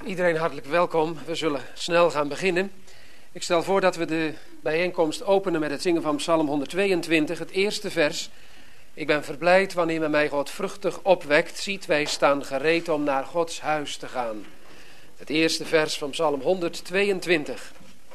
Iedereen hartelijk welkom. We zullen snel gaan beginnen. Ik stel voor dat we de bijeenkomst openen met het zingen van Psalm 122, het eerste vers. Ik ben verblijd wanneer men mij God vruchtig opwekt. Ziet, wij staan gereed om naar Gods huis te gaan. Het eerste vers van Psalm 122.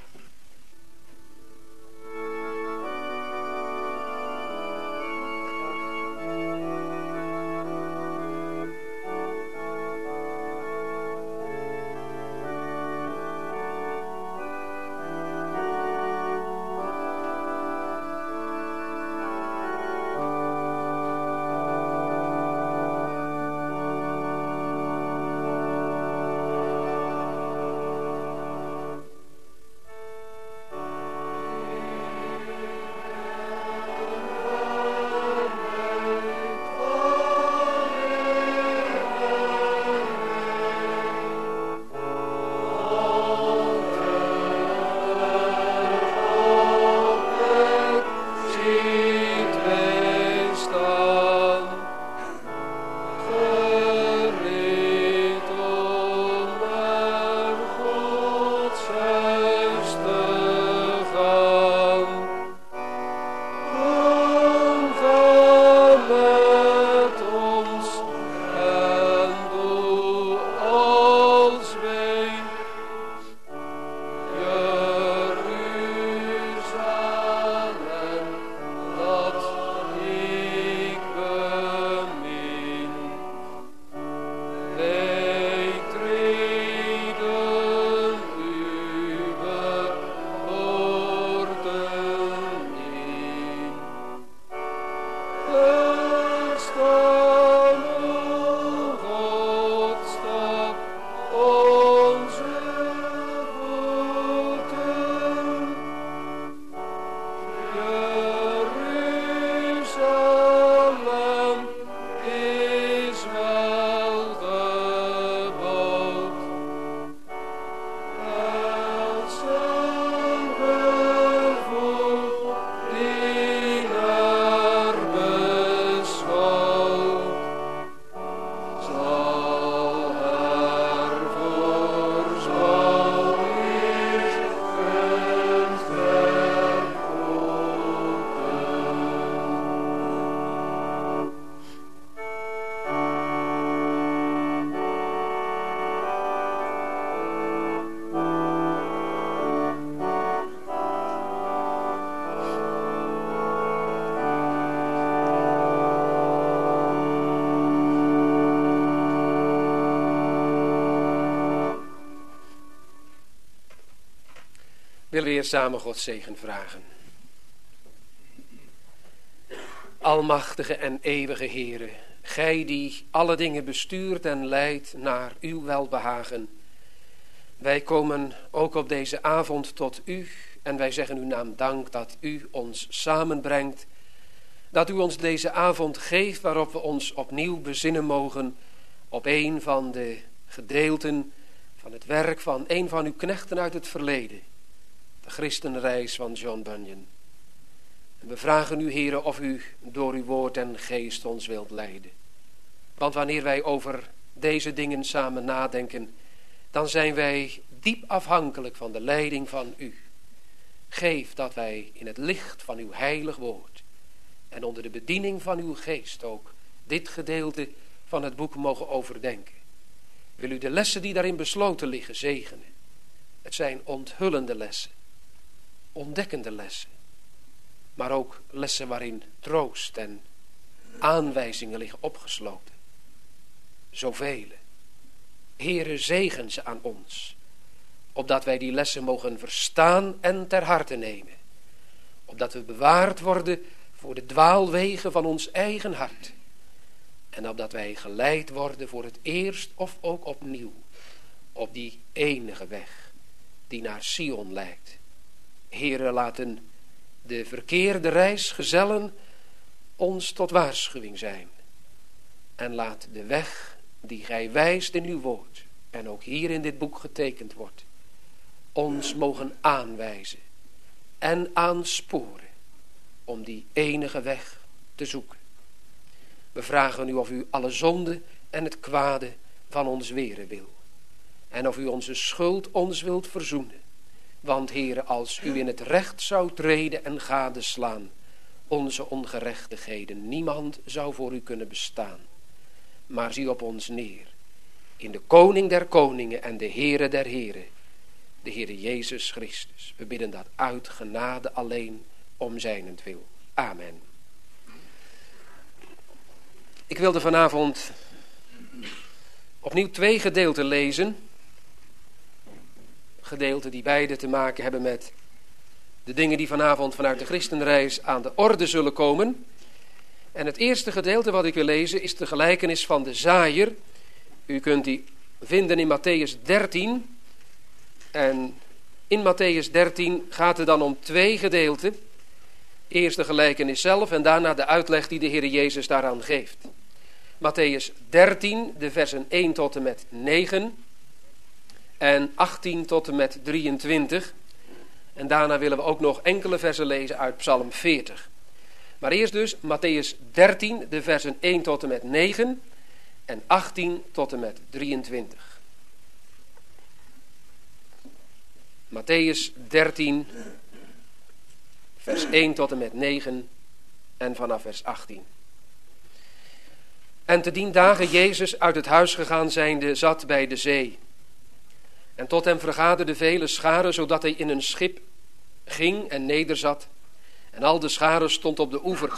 Willen we eerst samen Gods zegen vragen. Almachtige en eeuwige Heere, Gij die alle dingen bestuurt en leidt naar uw welbehagen. Wij komen ook op deze avond tot u en wij zeggen uw naam dank dat u ons samenbrengt. Dat u ons deze avond geeft waarop we ons opnieuw bezinnen mogen op een van de gedeelten van het werk van een van uw knechten uit het verleden. De christenreis van John Bunyan. En we vragen u, Heere, of u door uw woord en geest ons wilt leiden. Want wanneer wij over deze dingen samen nadenken, dan zijn wij diep afhankelijk van de leiding van u. Geef dat wij in het licht van uw heilig woord en onder de bediening van uw geest ook dit gedeelte van het boek mogen overdenken. Wil u de lessen die daarin besloten liggen zegenen. Het zijn onthullende lessen. Ontdekkende lessen, maar ook lessen waarin troost en aanwijzingen liggen opgesloten. Zoveel. Heere, zegen ze aan ons, opdat wij die lessen mogen verstaan en ter harte nemen, opdat we bewaard worden voor de dwaalwegen van ons eigen hart, en opdat wij geleid worden voor het eerst of ook opnieuw op die enige weg die naar Sion leidt. Heere, laten de verkeerde reisgezellen ons tot waarschuwing zijn. En laat de weg die gij wijst in uw woord, en ook hier in dit boek getekend wordt, ons mogen aanwijzen en aansporen om die enige weg te zoeken. We vragen u of u alle zonde en het kwade van ons weren wil. en of u onze schuld ons wilt verzoenen. Want, Heere, als u in het recht zou treden en gadeslaan onze ongerechtigheden, niemand zou voor u kunnen bestaan. Maar zie op ons neer, in de Koning der koningen en de Heere der heren, de Heere Jezus Christus. We bidden dat uit genade alleen om zijnentwil. Amen. Ik wilde vanavond opnieuw 2 gedeelten lezen. Gedeelten die beide te maken hebben met de dingen die vanavond vanuit de christenreis aan de orde zullen komen. En het eerste gedeelte wat ik wil lezen is de gelijkenis van de zaaier. U kunt die vinden in Mattheüs 13. En in Mattheüs 13 gaat het dan om 2 gedeelten. Eerst de gelijkenis zelf en daarna de uitleg die de Heer Jezus daaraan geeft. Mattheüs 13, de versen 1 tot en met 9 en 18 tot en met 23. En daarna willen we ook nog enkele versen lezen uit Psalm 40. Maar eerst dus Mattheüs 13, de versen 1 tot en met 9 en 18 tot en met 23. Mattheüs 13, vers 1 tot en met 9 en vanaf vers 18. En te dien dagen Jezus uit het huis gegaan zijnde zat bij de zee. En tot hem vergaderden vele scharen, zodat hij in een schip ging en nederzat. En al de scharen stond op de oever.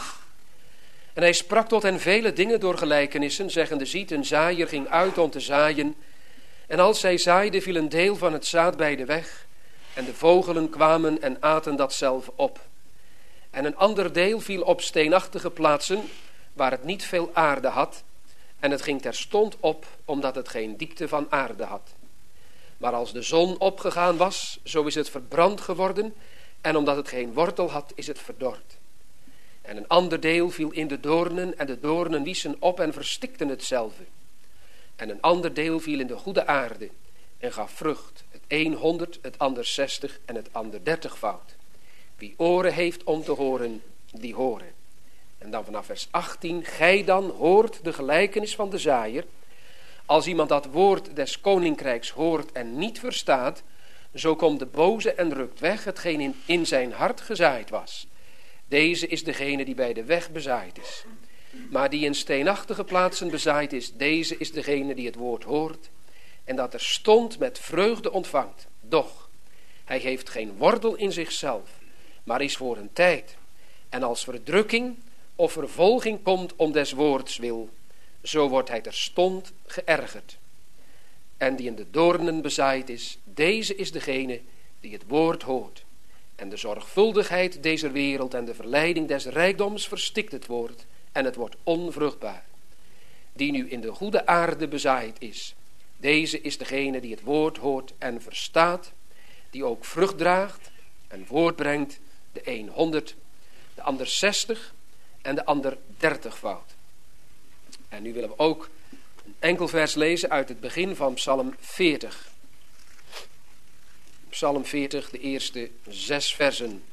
En hij sprak tot hen vele dingen door gelijkenissen, zeggende, ziet, een zaaier ging uit om te zaaien. En als zij zaaide, viel een deel van het zaad bij de weg. En de vogelen kwamen en aten dat zelf op. En een ander deel viel op steenachtige plaatsen, waar het niet veel aarde had. En het ging terstond op, omdat het geen diepte van aarde had. Maar als de zon opgegaan was, zo is het verbrand geworden. En omdat het geen wortel had, is het verdord. En een ander deel viel in de doornen, en de doornen wiezen op en verstikten hetzelfde. En een ander deel viel in de goede aarde en gaf vrucht. Het een 100, het ander 60 en het ander 30-fout. Wie oren heeft om te horen, die horen. En dan vanaf vers 18. Gij dan hoort de gelijkenis van de zaaier. Als iemand dat woord des koninkrijks hoort en niet verstaat, zo komt de boze en rukt weg hetgeen in zijn hart gezaaid was. Deze is degene die bij de weg bezaaid is. Maar die in steenachtige plaatsen bezaaid is, deze is degene die het woord hoort en dat er stond met vreugde ontvangt. Doch, hij heeft geen wortel in zichzelf, maar is voor een tijd. En als verdrukking of vervolging komt om des woords wil, zo wordt hij terstond geërgerd. En die in de doornen bezaaid is, deze is degene die het woord hoort. En de zorgvuldigheid deze wereld en de verleiding des rijkdoms verstikt het woord en het wordt onvruchtbaar. Die nu in de goede aarde bezaaid is, deze is degene die het woord hoort en verstaat, die ook vrucht draagt en voortbrengt, de een 100, de ander 60 en de ander 30-fout. En nu willen we ook een enkel vers lezen uit het begin van Psalm 40. Psalm 40, de eerste 6 versen.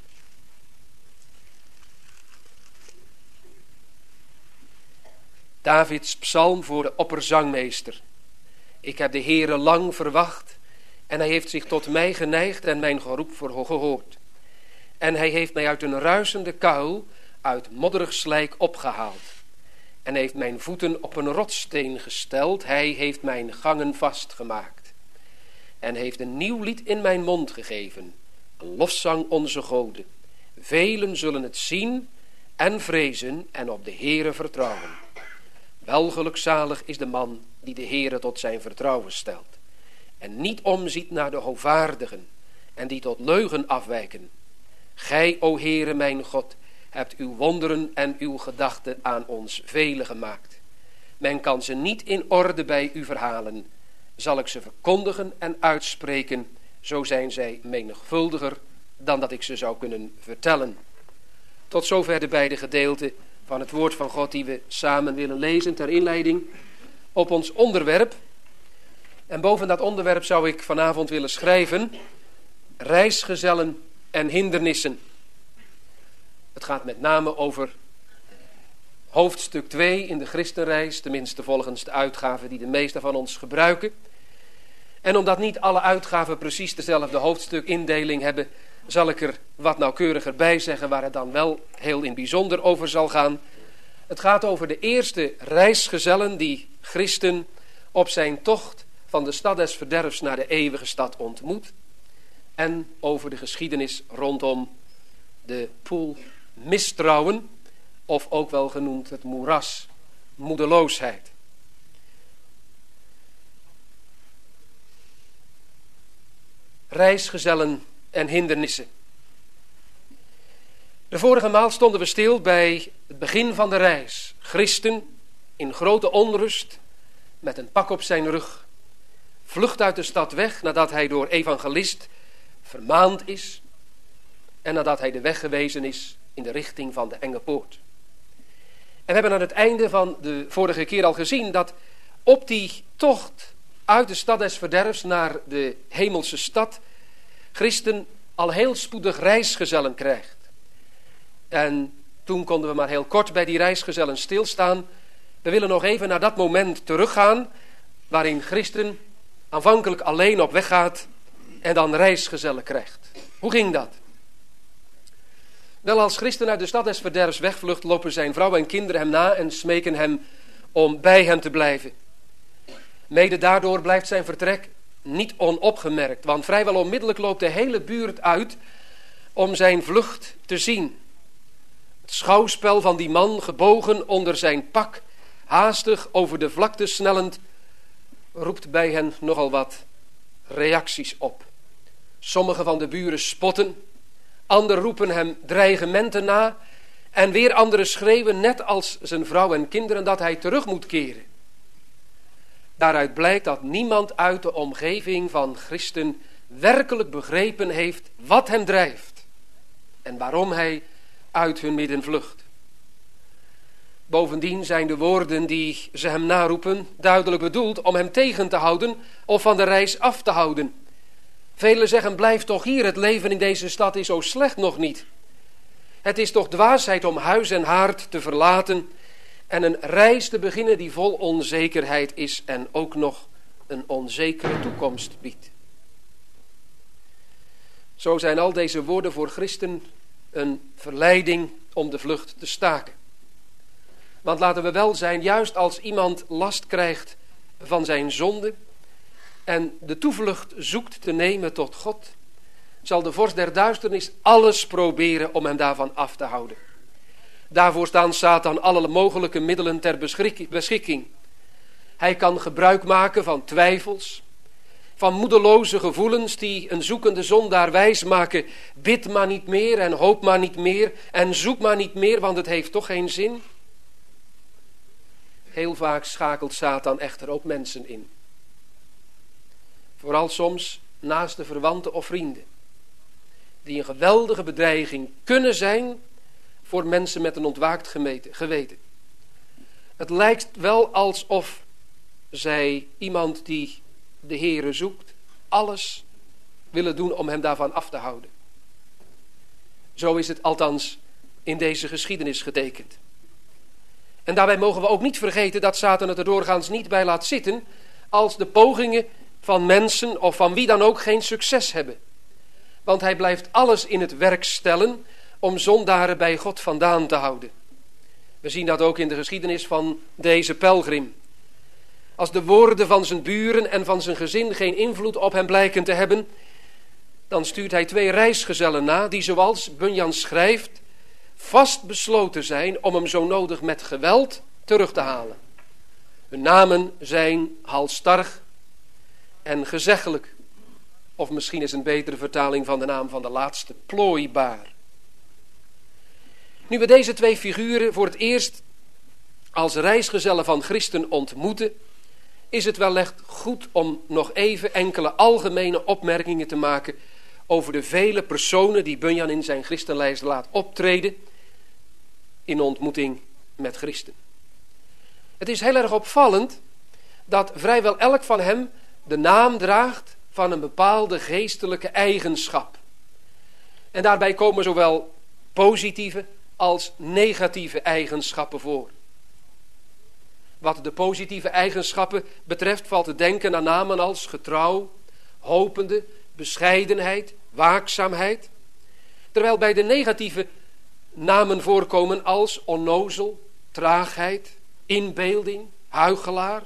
Davids psalm voor de opperzangmeester. Ik heb de Heere lang verwacht en hij heeft zich tot mij geneigd en mijn geroep gehoord. En hij heeft mij uit een ruisende kuil, uit modderig slijk opgehaald. En heeft mijn voeten op een rotssteen gesteld, hij heeft mijn gangen vastgemaakt. En heeft een nieuw lied in mijn mond gegeven, een lofzang onze goden. Velen zullen het zien en vrezen en op de Heere vertrouwen. Welgelukzalig is de man die de Heere tot zijn vertrouwen stelt. En niet omziet naar de hoogvaardigen en die tot leugen afwijken. Gij, o Heere mijn God, hebt uw wonderen en uw gedachten aan ons vele gemaakt. Men kan ze niet in orde bij u verhalen. Zal ik ze verkondigen en uitspreken, zo zijn zij menigvuldiger dan dat ik ze zou kunnen vertellen. Tot zover de beide gedeelten van het woord van God die we samen willen lezen ter inleiding op ons onderwerp. En boven dat onderwerp zou ik vanavond willen schrijven: reisgezellen en hindernissen. Het gaat met name over hoofdstuk 2 in de christenreis, tenminste volgens de uitgave die de meesten van ons gebruiken. En omdat niet alle uitgaven precies dezelfde hoofdstukindeling hebben, zal ik er wat nauwkeuriger bij zeggen waar het dan wel heel in bijzonder over zal gaan. Het gaat over de eerste reisgezellen die Christen op zijn tocht van de stad des verderfs naar de eeuwige stad ontmoet. En over de geschiedenis rondom de poel mistrouwen, of ook wel genoemd het moeras moedeloosheid. Reisgezellen en hindernissen. De vorige maal stonden we stil bij het begin van de reis. Christen in grote onrust, met een pak op zijn rug, vlucht uit de stad weg nadat hij door evangelist vermaand is en nadat hij de weg gewezen is in de richting van de enge poort. En we hebben aan het einde van de vorige keer al gezien dat op die tocht uit de stad des verderfs naar de hemelse stad Christen al heel spoedig reisgezellen krijgt. En toen konden we maar heel kort bij die reisgezellen stilstaan. We willen nog even naar dat moment teruggaan waarin Christen aanvankelijk alleen op weg gaat en dan reisgezellen krijgt. Hoe ging dat? Wel, als Christen uit de stad des verderfs wegvlucht, lopen zijn vrouw en kinderen hem na en smeken hem om bij hen te blijven. Mede daardoor blijft zijn vertrek niet onopgemerkt, want vrijwel onmiddellijk loopt de hele buurt uit om zijn vlucht te zien. Het schouwspel van die man, gebogen onder zijn pak, haastig over de vlakte snellend, roept bij hen nogal wat reacties op. Sommige van de buren spotten, anderen roepen hem dreigementen na en weer anderen schreeuwen, net als zijn vrouw en kinderen, dat hij terug moet keren. Daaruit blijkt dat niemand uit de omgeving van Christen werkelijk begrepen heeft wat hem drijft en waarom hij uit hun midden vlucht. Bovendien zijn de woorden die ze hem naroepen duidelijk bedoeld om hem tegen te houden of van de reis af te houden. Velen zeggen, blijf toch hier, het leven in deze stad is zo slecht nog niet. Het is toch dwaasheid om huis en haard te verlaten en een reis te beginnen die vol onzekerheid is en ook nog een onzekere toekomst biedt. Zo zijn al deze woorden voor Christen een verleiding om de vlucht te staken. Want laten we wel zijn, juist als iemand last krijgt van zijn zonde en de toevlucht zoekt te nemen tot God, zal de vorst der duisternis alles proberen om hem daarvan af te houden. Daarvoor staan Satan alle mogelijke middelen ter beschikking. Hij kan gebruik maken van twijfels, van moedeloze gevoelens die een zoekende zondaar wijs maken. Bid maar niet meer en hoop maar niet meer en zoek maar niet meer, want het heeft toch geen zin. Heel vaak schakelt Satan echter ook mensen in. Vooral soms naaste verwanten of vrienden, die een geweldige bedreiging kunnen zijn voor mensen met een ontwaakt geweten. Het lijkt wel alsof zij iemand die de Heere zoekt, alles willen doen om hem daarvan af te houden. Zo is het althans in deze geschiedenis getekend. En daarbij mogen we ook niet vergeten dat Satan het er doorgaans niet bij laat zitten als de pogingen van mensen of van wie dan ook geen succes hebben. Want hij blijft alles in het werk stellen om zondaren bij God vandaan te houden. We zien dat ook in de geschiedenis van deze pelgrim. Als de woorden van zijn buren en van zijn gezin geen invloed op hem blijken te hebben, dan stuurt hij 2 reisgezellen na die, zoals Bunyan schrijft, vast besloten zijn om hem zo nodig met geweld terug te halen. Hun namen zijn halsstarrig en gezeggelijk, of misschien is een betere vertaling van de naam van de laatste, plooibaar. Nu we deze 2 figuren voor het eerst als reisgezellen van Christen ontmoeten, is het wellicht goed om nog even enkele algemene opmerkingen te maken over de vele personen die Bunyan in zijn Christenlijst laat optreden in ontmoeting met Christen. Het is heel erg opvallend dat vrijwel elk van hem de naam draagt van een bepaalde geestelijke eigenschap. En daarbij komen zowel positieve als negatieve eigenschappen voor. Wat de positieve eigenschappen betreft valt te denken aan namen als getrouw, hopende, bescheidenheid, waakzaamheid. Terwijl bij de negatieve namen voorkomen als onnozel, traagheid, inbeelding, huichelaar.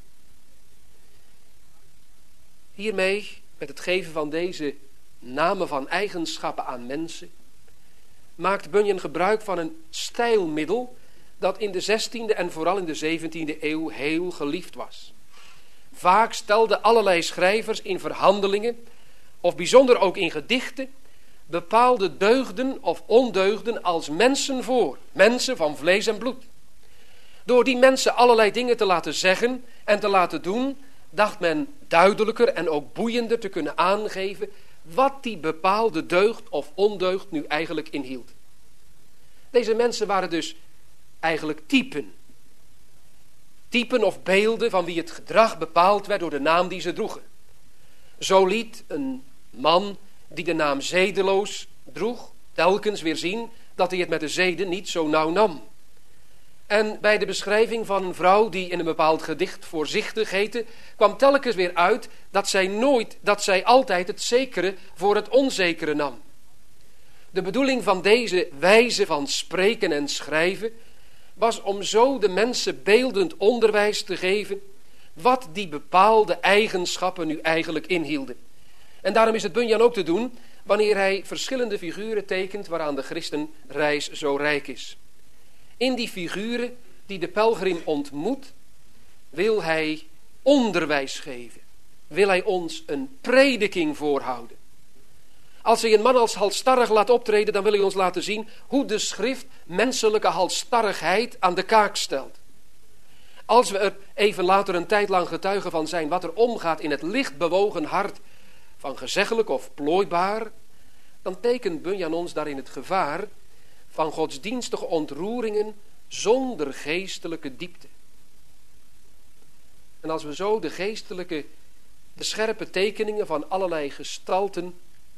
Hiermee, met het geven van deze namen van eigenschappen aan mensen, maakt Bunyan gebruik van een stijlmiddel dat in de 16e en vooral in de 17e eeuw heel geliefd was. Vaak stelden allerlei schrijvers in verhandelingen, of bijzonder ook in gedichten, bepaalde deugden of ondeugden als mensen voor, mensen van vlees en bloed. Door die mensen allerlei dingen te laten zeggen en te laten doen, dacht men duidelijker en ook boeiender te kunnen aangeven wat die bepaalde deugd of ondeugd nu eigenlijk inhield. Deze mensen waren dus eigenlijk typen. Typen of beelden van wie het gedrag bepaald werd door de naam die ze droegen. Zo liet een man die de naam zedeloos droeg telkens weer zien dat hij het met de zeden niet zo nauw nam. En bij de beschrijving van een vrouw die in een bepaald gedicht voorzichtig heette, kwam telkens weer uit dat zij altijd het zekere voor het onzekere nam. De bedoeling van deze wijze van spreken en schrijven was om zo de mensen beeldend onderwijs te geven wat die bepaalde eigenschappen nu eigenlijk inhielden. En daarom is het Bunyan ook te doen wanneer hij verschillende figuren tekent waaraan de christenreis zo rijk is. In die figuren die de pelgrim ontmoet, wil hij onderwijs geven. Wil hij ons een prediking voorhouden. Als hij een man als halsstarrig laat optreden, dan wil hij ons laten zien hoe de schrift menselijke halsstarrigheid aan de kaak stelt. Als we er even later een tijd lang getuigen van zijn wat er omgaat in het licht bewogen hart van gezeggelijk of plooibaar, dan tekent Bunyan ons daarin het gevaar van godsdienstige ontroeringen zonder geestelijke diepte. En als we zo de scherpe tekeningen van allerlei gestalten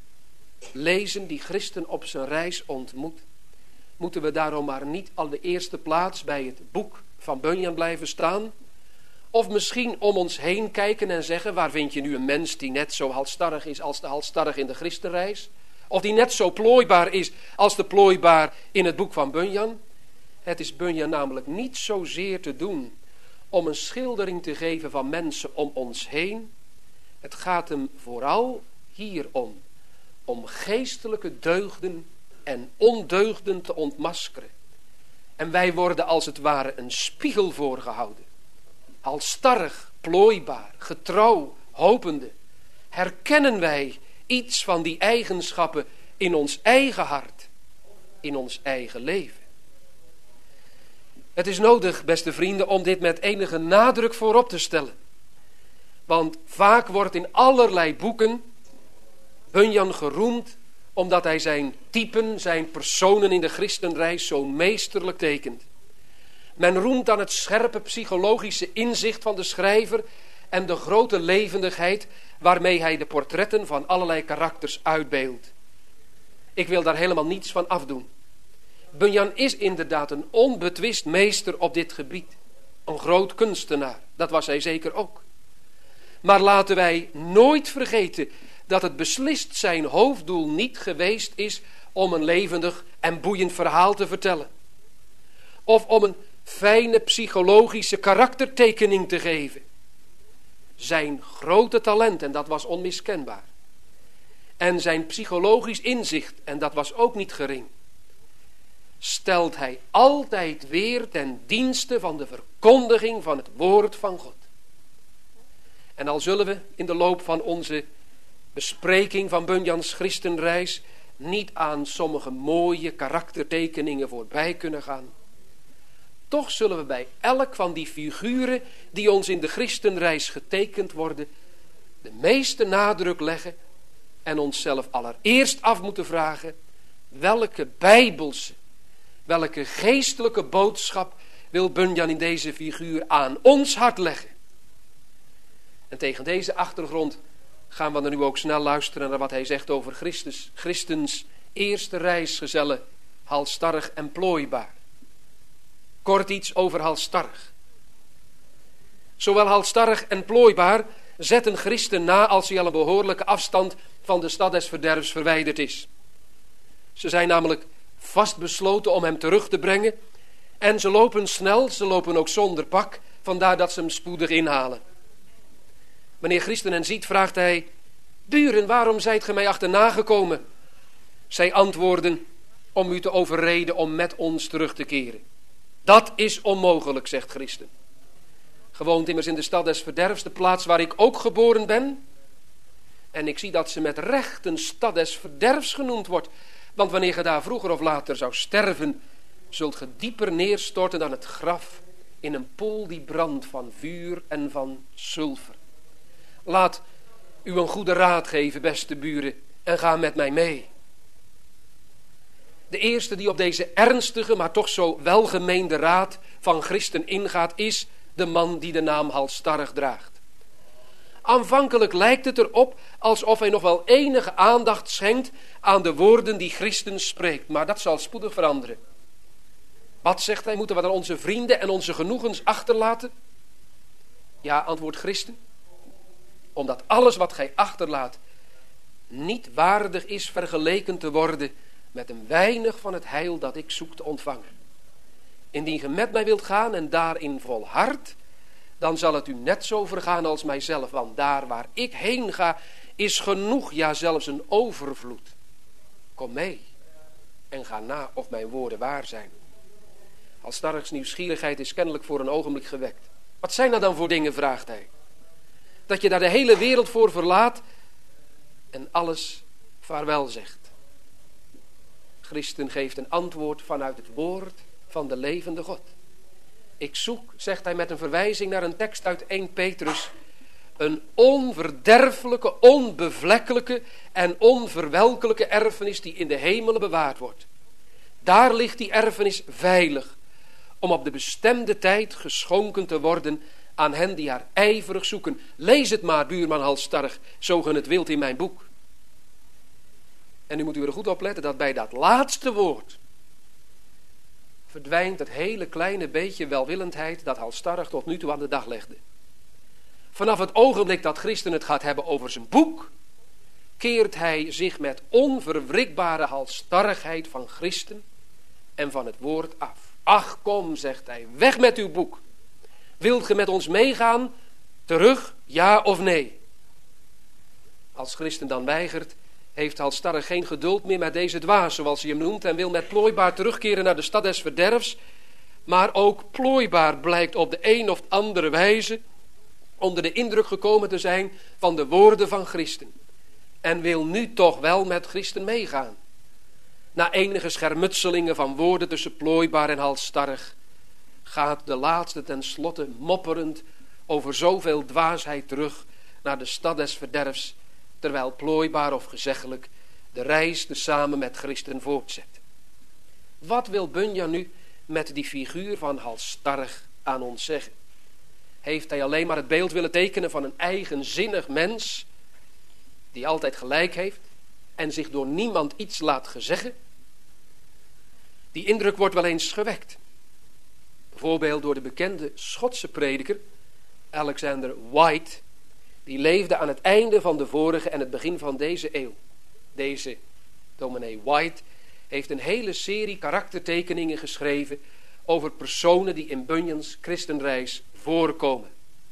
lezen die Christen op zijn reis ontmoet, moeten we daarom maar niet aan de eerste plaats bij het boek van Bunyan blijven staan, of misschien om ons heen kijken en zeggen, waar vind je nu een mens die net zo halsstarrig is als de halsstarrig in de Christenreis, of die net zo plooibaar is als de plooibaar in het boek van Bunyan. Het is Bunyan namelijk niet zozeer te doen om een schildering te geven van mensen om ons heen. Het gaat hem vooral hierom, om geestelijke deugden en ondeugden te ontmaskeren. En wij worden als het ware een spiegel voorgehouden. Halsstarrig, plooibaar, getrouw, hopende, herkennen wij iets van die eigenschappen in ons eigen hart, in ons eigen leven. Het is nodig, beste vrienden, om dit met enige nadruk voorop te stellen. Want vaak wordt in allerlei boeken Bunyan geroemd omdat hij zijn typen, zijn personen in de christenreis zo meesterlijk tekent. Men roemt aan het scherpe psychologische inzicht van de schrijver en de grote levendigheid waarmee hij de portretten van allerlei karakters uitbeeldt. Ik wil daar helemaal niets van afdoen. Bunyan is inderdaad een onbetwist meester op dit gebied. Een groot kunstenaar, dat was hij zeker ook. Maar laten wij nooit vergeten dat het beslist zijn hoofddoel niet geweest is om een levendig en boeiend verhaal te vertellen. Of om een fijne psychologische karaktertekening te geven. Zijn grote talent, en dat was onmiskenbaar. En zijn psychologisch inzicht, en dat was ook niet gering, stelt hij altijd weer ten dienste van de verkondiging van het woord van God. En al zullen we in de loop van onze bespreking van Bunyan's Christenreis niet aan sommige mooie karaktertekeningen voorbij kunnen gaan, toch zullen we bij elk van die figuren die ons in de Christenreis getekend worden, de meeste nadruk leggen en onszelf allereerst af moeten vragen, welke bijbelse, welke geestelijke boodschap wil Bunyan in deze figuur aan ons hart leggen? En tegen deze achtergrond gaan we dan nu ook snel luisteren naar wat hij zegt over Christens eerste reisgezellen, halsstarrig en plooibaar. Kort iets over halsstarrig. Zowel halsstarrig en plooibaar zetten Christen na als hij al een behoorlijke afstand van de stad des verderfs verwijderd is. Ze zijn namelijk vastbesloten om hem terug te brengen en ze lopen snel, ze lopen ook zonder pak, vandaar dat ze hem spoedig inhalen. Wanneer Christen hen ziet, vraagt hij: buren, waarom zijt ge mij achterna gekomen? Zij antwoorden: om u te overreden om met ons terug te keren. Dat is onmogelijk, zegt Christen. Ge woont immers in de stad des verderfs, de plaats waar ik ook geboren ben. En ik zie dat ze met recht een stad des verderfs genoemd wordt. Want wanneer ge daar vroeger of later zou sterven, zult ge dieper neerstorten dan het graf in een poel die brandt van vuur en van sulfer. Laat u een goede raad geven, beste buren, en ga met mij mee. De eerste die op deze ernstige, maar toch zo welgemeende raad van Christen ingaat, is de man die de naam halsstarrig draagt. Aanvankelijk lijkt het erop alsof hij nog wel enige aandacht schenkt aan de woorden die Christen spreekt, maar dat zal spoedig veranderen. Wat zegt hij, moeten we dan onze vrienden en onze genoegens achterlaten? Ja, antwoordt Christen, omdat alles wat gij achterlaat niet waardig is vergeleken te worden met een weinig van het heil dat ik zoek te ontvangen. Indien ge met mij wilt gaan en daarin volhardt, dan zal het u net zo vergaan als mijzelf, want daar waar ik heen ga is genoeg, ja zelfs een overvloed. Kom mee en ga na of mijn woorden waar zijn. Halsstarrigs nieuwsgierigheid is kennelijk voor een ogenblik gewekt. Wat zijn dat dan voor dingen, vraagt hij. Dat je daar de hele wereld voor verlaat en alles vaarwel zegt. Christen geeft een antwoord vanuit het woord van de levende God. Ik zoek, zegt hij met een verwijzing naar een tekst uit 1 Petrus, een onverderfelijke, onbevlekkelijke en onverwelkelijke erfenis die in de hemelen bewaard wordt. Daar ligt die erfenis veilig, om op de bestemde tijd geschonken te worden aan hen die haar ijverig zoeken. Lees het maar, buurman halsstarrig, zo ge het wilt in mijn boek. En nu moet u er goed op letten dat bij dat laatste woord verdwijnt het hele kleine beetje welwillendheid dat halsstarrig tot nu toe aan de dag legde. Vanaf het ogenblik dat Christen het gaat hebben over zijn boek, keert hij zich met onverwrikbare halsstarrigheid van Christen en van het woord af. Ach, kom, zegt hij, weg met uw boek. Wilt ge met ons meegaan? Terug, ja of nee? Als Christen dan weigert, heeft halsstarrig geen geduld meer met deze dwaas, zoals hij hem noemt, en wil met plooibaar terugkeren naar de stad des verderfs. Maar ook plooibaar blijkt op de een of andere wijze onder de indruk gekomen te zijn van de woorden van Christen. En wil nu toch wel met Christen meegaan. Na enige schermutselingen van woorden tussen plooibaar en halsstarrig gaat de laatste tenslotte mopperend over zoveel dwaasheid terug naar de stad des verderfs, terwijl plooibaar of gezeggelijk de reis samen met Christen voortzet. Wat wil Bunyan nu met die figuur van halsstarrig aan ons zeggen? Heeft hij alleen maar het beeld willen tekenen van een eigenzinnig mens die altijd gelijk heeft en zich door niemand iets laat gezeggen? Die indruk wordt wel eens gewekt. Bijvoorbeeld door de bekende Schotse prediker Alexander White. Die leefde aan het einde van de vorige en het begin van deze eeuw. Deze dominee White heeft een hele serie karaktertekeningen geschreven over personen die in Bunyans christenreis voorkomen.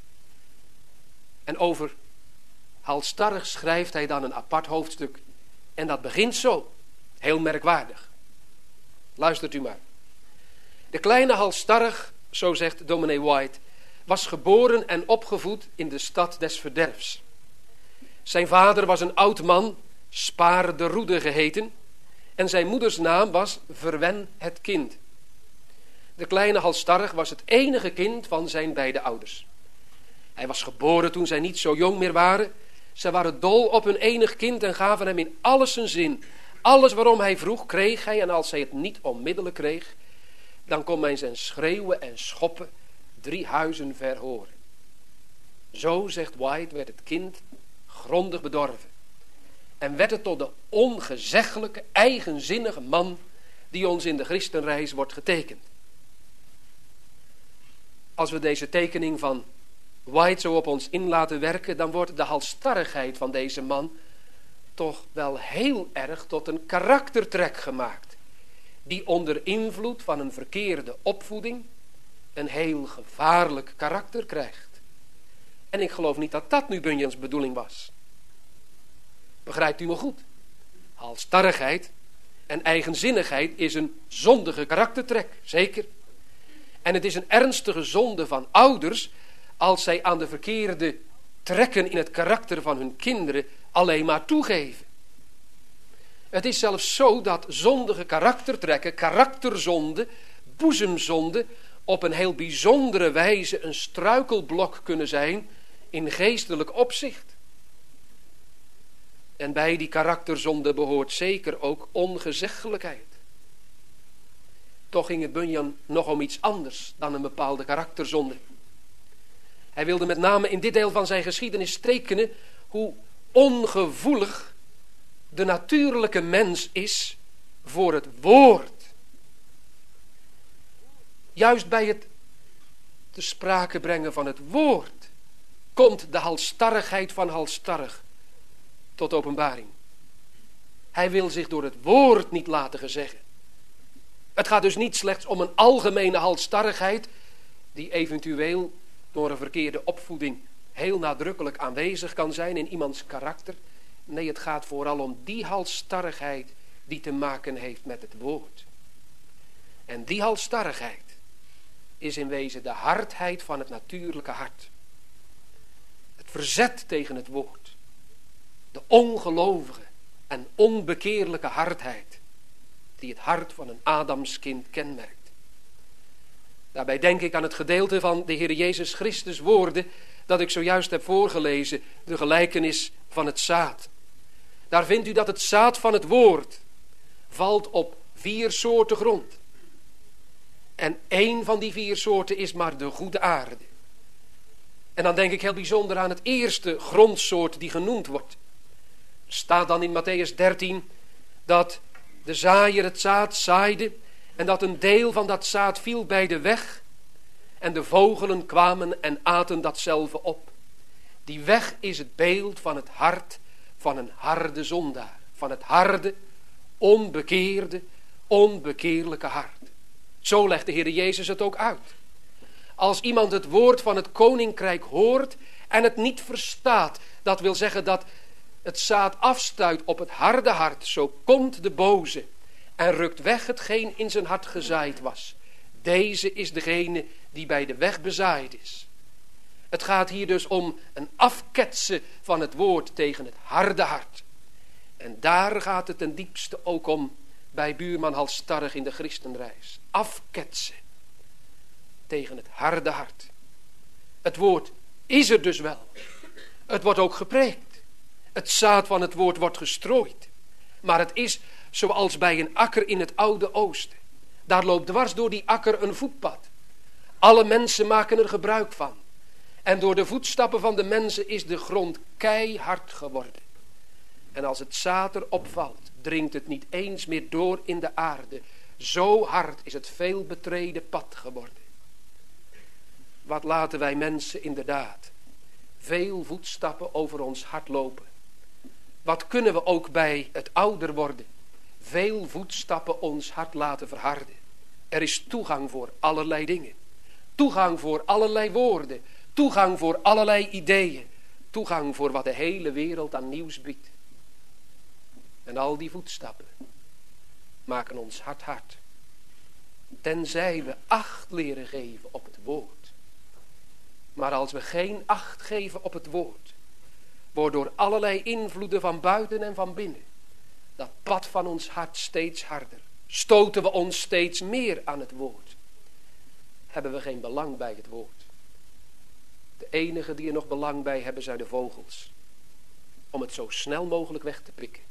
En over halsstarrig schrijft hij dan een apart hoofdstuk. En dat begint zo. Heel merkwaardig. Luistert u maar. De kleine halsstarrig, zo zegt dominee White, was geboren en opgevoed in de stad des verderfs. Zijn vader was een oud man, Spaar de Roede geheten, en zijn moeders naam was Verwen het kind. De kleine halsstarrig was het enige kind van zijn beide ouders. Hij was geboren toen zij niet zo jong meer waren. Zij waren dol op hun enig kind en gaven hem in alles zijn zin. Alles waarom hij vroeg, kreeg hij, en als hij het niet onmiddellijk kreeg, dan kon men zijn schreeuwen en schoppen 3 huizen ver horen. Zo, zegt White, werd het kind grondig bedorven. En werd het tot de ongezeggelijke, eigenzinnige man die ons in de christenreis wordt getekend. Als we deze tekening van White zo op ons in laten werken, dan wordt de halsstarrigheid van deze man toch wel heel erg tot een karaktertrek gemaakt, die onder invloed van een verkeerde opvoeding een heel gevaarlijk karakter krijgt. En ik geloof niet dat dat nu Bunyan's bedoeling was. Begrijpt u me goed? Halsstarrigheid en eigenzinnigheid is een zondige karaktertrek, zeker. En het is een ernstige zonde van ouders als zij aan de verkeerde trekken in het karakter van hun kinderen alleen maar toegeven. Het is zelfs zo dat zondige karaktertrekken, karakterzonde, boezemzonde, op een heel bijzondere wijze een struikelblok kunnen zijn in geestelijk opzicht. En bij die karakterzonde behoort zeker ook ongezeggelijkheid. Toch ging het Bunyan nog om iets anders dan een bepaalde karakterzonde. Hij wilde met name in dit deel van zijn geschiedenis tekenen hoe ongevoelig de natuurlijke mens is voor het woord. Juist bij het te sprake brengen van het woord komt de halsstarrigheid van halsstarrig tot openbaring. Hij wil zich door het woord niet laten gezeggen. Het gaat dus niet slechts om een algemene halsstarrigheid die eventueel door een verkeerde opvoeding heel nadrukkelijk aanwezig kan zijn in iemands karakter. Nee, het gaat vooral om die halsstarrigheid die te maken heeft met het woord. En die halsstarrigheid is in wezen de hardheid van het natuurlijke hart. Het verzet tegen het woord. De ongelovige en onbekeerlijke hardheid die het hart van een Adamskind kenmerkt. Daarbij denk ik aan het gedeelte van de Heer Jezus Christus woorden dat ik zojuist heb voorgelezen, de gelijkenis van het zaad. Daar vindt u dat het zaad van het woord valt op 4 soorten grond. En 1 van die 4 soorten is maar de goede aarde. En dan denk ik heel bijzonder aan het eerste grondsoort die genoemd wordt. Er staat dan in Mattheüs 13 dat de zaaier het zaad zaaide en dat een deel van dat zaad viel bij de weg en de vogelen kwamen en aten datzelfde op. Die weg is het beeld van het hart van een harde zondaar. Van het harde, onbekeerde, onbekeerlijke hart. Zo legt de Heer Jezus het ook uit. Als iemand het woord van het koninkrijk hoort en het niet verstaat, dat wil zeggen dat het zaad afstuit op het harde hart, zo komt de boze en rukt weg hetgeen in zijn hart gezaaid was. Deze is degene die bij de weg bezaaid is. Het gaat hier dus om een afketsen van het woord tegen het harde hart. En daar gaat het ten diepste ook om bij buurman halsstarrig in de christenreis. Afketsen tegen het harde hart. Het woord is er dus wel. Het wordt ook gepreekt. Het zaad van het woord wordt gestrooid. Maar het is zoals bij een akker in het Oude Oosten. Daar loopt dwars door die akker een voetpad. Alle mensen maken er gebruik van. En door de voetstappen van de mensen is de grond keihard geworden. En als het zaad erop valt, dringt het niet eens meer door in de aarde. Zo hard is het veel betreden pad geworden. Wat laten wij mensen inderdaad veel voetstappen over ons hart lopen. Wat kunnen we ook bij het ouder worden veel voetstappen ons hart laten verharden. Er is toegang voor allerlei dingen. Toegang voor allerlei woorden. Toegang voor allerlei ideeën. Toegang voor wat de hele wereld aan nieuws biedt. En al die voetstappen maken ons hart hard. Tenzij we acht leren geven op het woord. Maar als we geen acht geven op het woord, wordt door allerlei invloeden van buiten en van binnen dat pad van ons hart steeds harder. Stoten we ons steeds meer aan het woord. Hebben we geen belang bij het woord. De enigen die er nog belang bij hebben zijn de vogels. Om het zo snel mogelijk weg te pikken.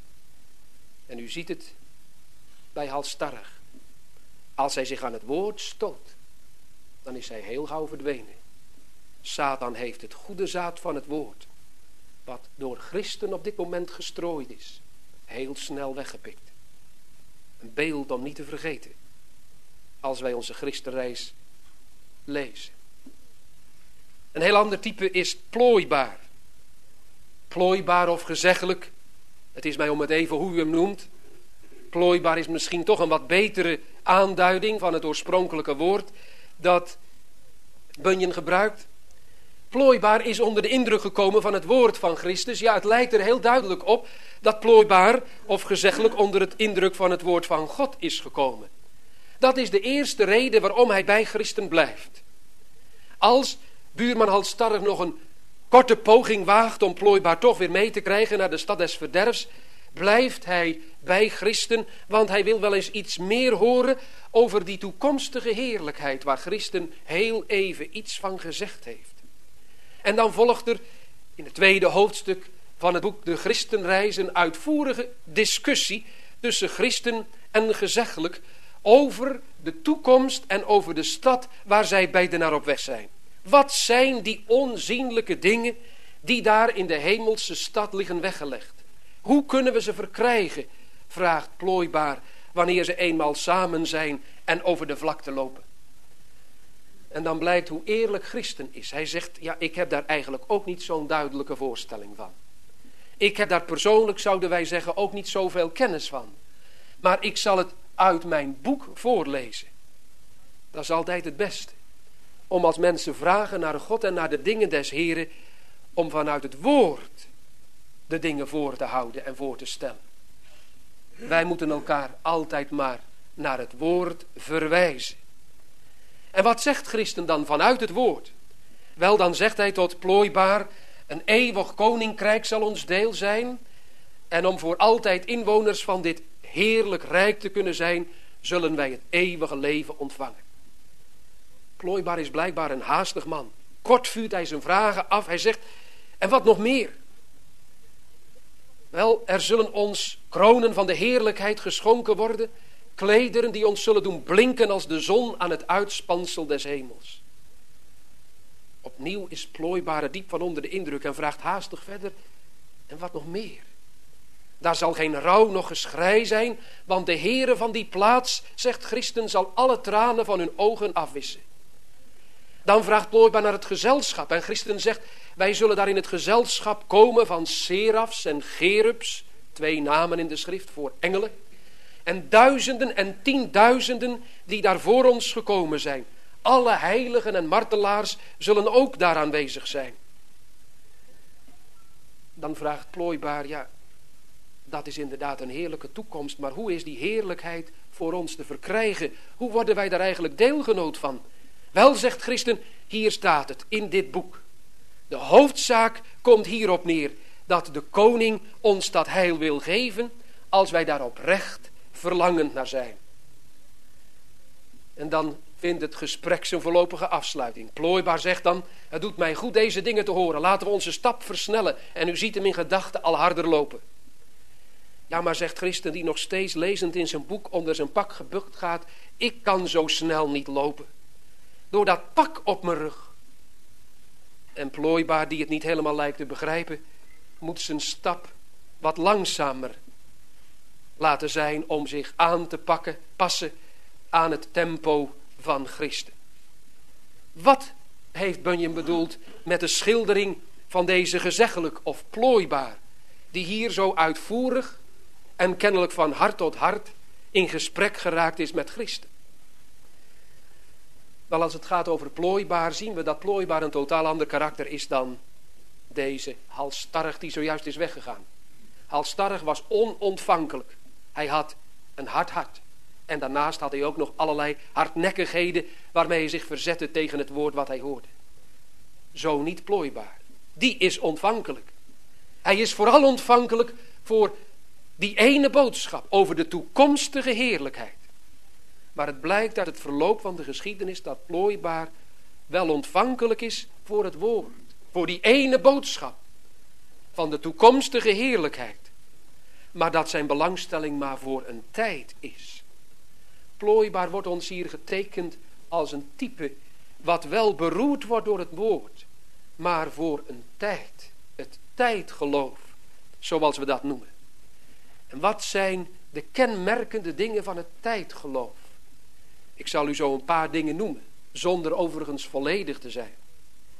En u ziet het bij halsstarrig. Als hij zich aan het woord stoot, dan is hij heel gauw verdwenen. Satan heeft het goede zaad van het woord, wat door christen op dit moment gestrooid is, heel snel weggepikt. Een beeld om niet te vergeten, als wij onze christenreis lezen. Een heel ander type is plooibaar. Plooibaar of gezeggelijk. Het is mij om het even hoe u hem noemt. Plooibaar is misschien toch een wat betere aanduiding van het oorspronkelijke woord dat Bunyan gebruikt. Plooibaar is onder de indruk gekomen van het woord van Christus. Ja, het lijkt er heel duidelijk op dat plooibaar of gezeggelijk onder het indruk van het woord van God is gekomen. Dat is de eerste reden waarom hij bij Christen blijft. Als buurman halsstarrig nog een korte poging waagt om plooibaar toch weer mee te krijgen naar de stad des verderfs, blijft hij bij Christen, want hij wil wel eens iets meer horen over die toekomstige heerlijkheid waar Christen heel even iets van gezegd heeft. En dan volgt er in het tweede hoofdstuk van het boek De Christenreis een uitvoerige discussie tussen Christen en gezeggelijk over de toekomst en over de stad waar zij beiden naar op weg zijn. Wat zijn die onzienlijke dingen die daar in de hemelse stad liggen weggelegd? Hoe kunnen we ze verkrijgen, vraagt plooibaar, wanneer ze eenmaal samen zijn en over de vlakte lopen. En dan blijkt hoe eerlijk Christen is. Hij zegt, ja, ik heb daar eigenlijk ook niet zo'n duidelijke voorstelling van. Ik heb daar persoonlijk, zouden wij zeggen, ook niet zoveel kennis van. Maar ik zal het uit mijn boek voorlezen. Dat is altijd het beste. Om als mensen vragen naar God en naar de dingen des Heren, om vanuit het woord de dingen voor te houden en voor te stellen. Wij moeten elkaar altijd maar naar het woord verwijzen. En wat zegt Christen dan vanuit het woord? Wel, dan zegt hij tot plooibaar, een eeuwig koninkrijk zal ons deel zijn. En om voor altijd inwoners van dit heerlijk rijk te kunnen zijn, zullen wij het eeuwige leven ontvangen. Plooibaar is blijkbaar een haastig man. Kort vuurt hij zijn vragen af. Hij zegt, en wat nog meer? Wel, er zullen ons kronen van de heerlijkheid geschonken worden, klederen die ons zullen doen blinken als de zon aan het uitspansel des hemels. Opnieuw is plooibaar diep van onder de indruk en vraagt haastig verder, en wat nog meer? Daar zal geen rouw noch geschrei zijn, want de Heere van die plaats, zegt Christen, zal alle tranen van hun ogen afwissen. Dan vraagt plooibaar naar het gezelschap en Christen zegt, wij zullen daar in het gezelschap komen van serafs en cherubs, 2 namen in de schrift voor engelen, en duizenden en tienduizenden die daar voor ons gekomen zijn. Alle heiligen en martelaars zullen ook daar aanwezig zijn. Dan vraagt plooibaar, ja, dat is inderdaad een heerlijke toekomst, maar hoe is die heerlijkheid voor ons te verkrijgen? Hoe worden wij daar eigenlijk deelgenoot van? Wel, zegt Christen, hier staat het in dit boek. De hoofdzaak komt hierop neer dat de koning ons dat heil wil geven als wij daar oprecht verlangend naar zijn. En dan vindt het gesprek zijn voorlopige afsluiting. Plooibaar zegt dan, het doet mij goed deze dingen te horen. Laten we onze stap versnellen. En u ziet hem in gedachten al harder lopen. Ja, maar zegt Christen die nog steeds lezend in zijn boek onder zijn pak gebukt gaat. Ik kan zo snel niet lopen. Door dat pak op mijn rug. En plooibaar die het niet helemaal lijkt te begrijpen, moet zijn stap wat langzamer laten zijn om zich aan te passen aan het tempo van Christen. Wat heeft Bunyan bedoeld met de schildering van deze gezeggelijk of plooibaar, die hier zo uitvoerig en kennelijk van hart tot hart in gesprek geraakt is met Christen? Wel, als het gaat over plooibaar, zien we dat plooibaar een totaal ander karakter is dan deze halsstarrig die zojuist is weggegaan. Halsstarrig was onontvankelijk. Hij had een hard hart. En daarnaast had hij ook nog allerlei hardnekkigheden waarmee hij zich verzette tegen het woord wat hij hoorde. Zo niet plooibaar. Die is ontvankelijk. Hij is vooral ontvankelijk voor die ene boodschap over de toekomstige heerlijkheid. Maar het blijkt uit het verloop van de geschiedenis dat plooibaar wel ontvankelijk is voor het woord. Voor die ene boodschap van de toekomstige heerlijkheid. Maar dat zijn belangstelling maar voor een tijd is. Plooibaar wordt ons hier getekend als een type wat wel beroerd wordt door het woord. Maar voor een tijd. Het tijdgeloof. Zoals we dat noemen. En wat zijn de kenmerkende dingen van het tijdgeloof? Ik zal u zo een paar dingen noemen. Zonder overigens volledig te zijn.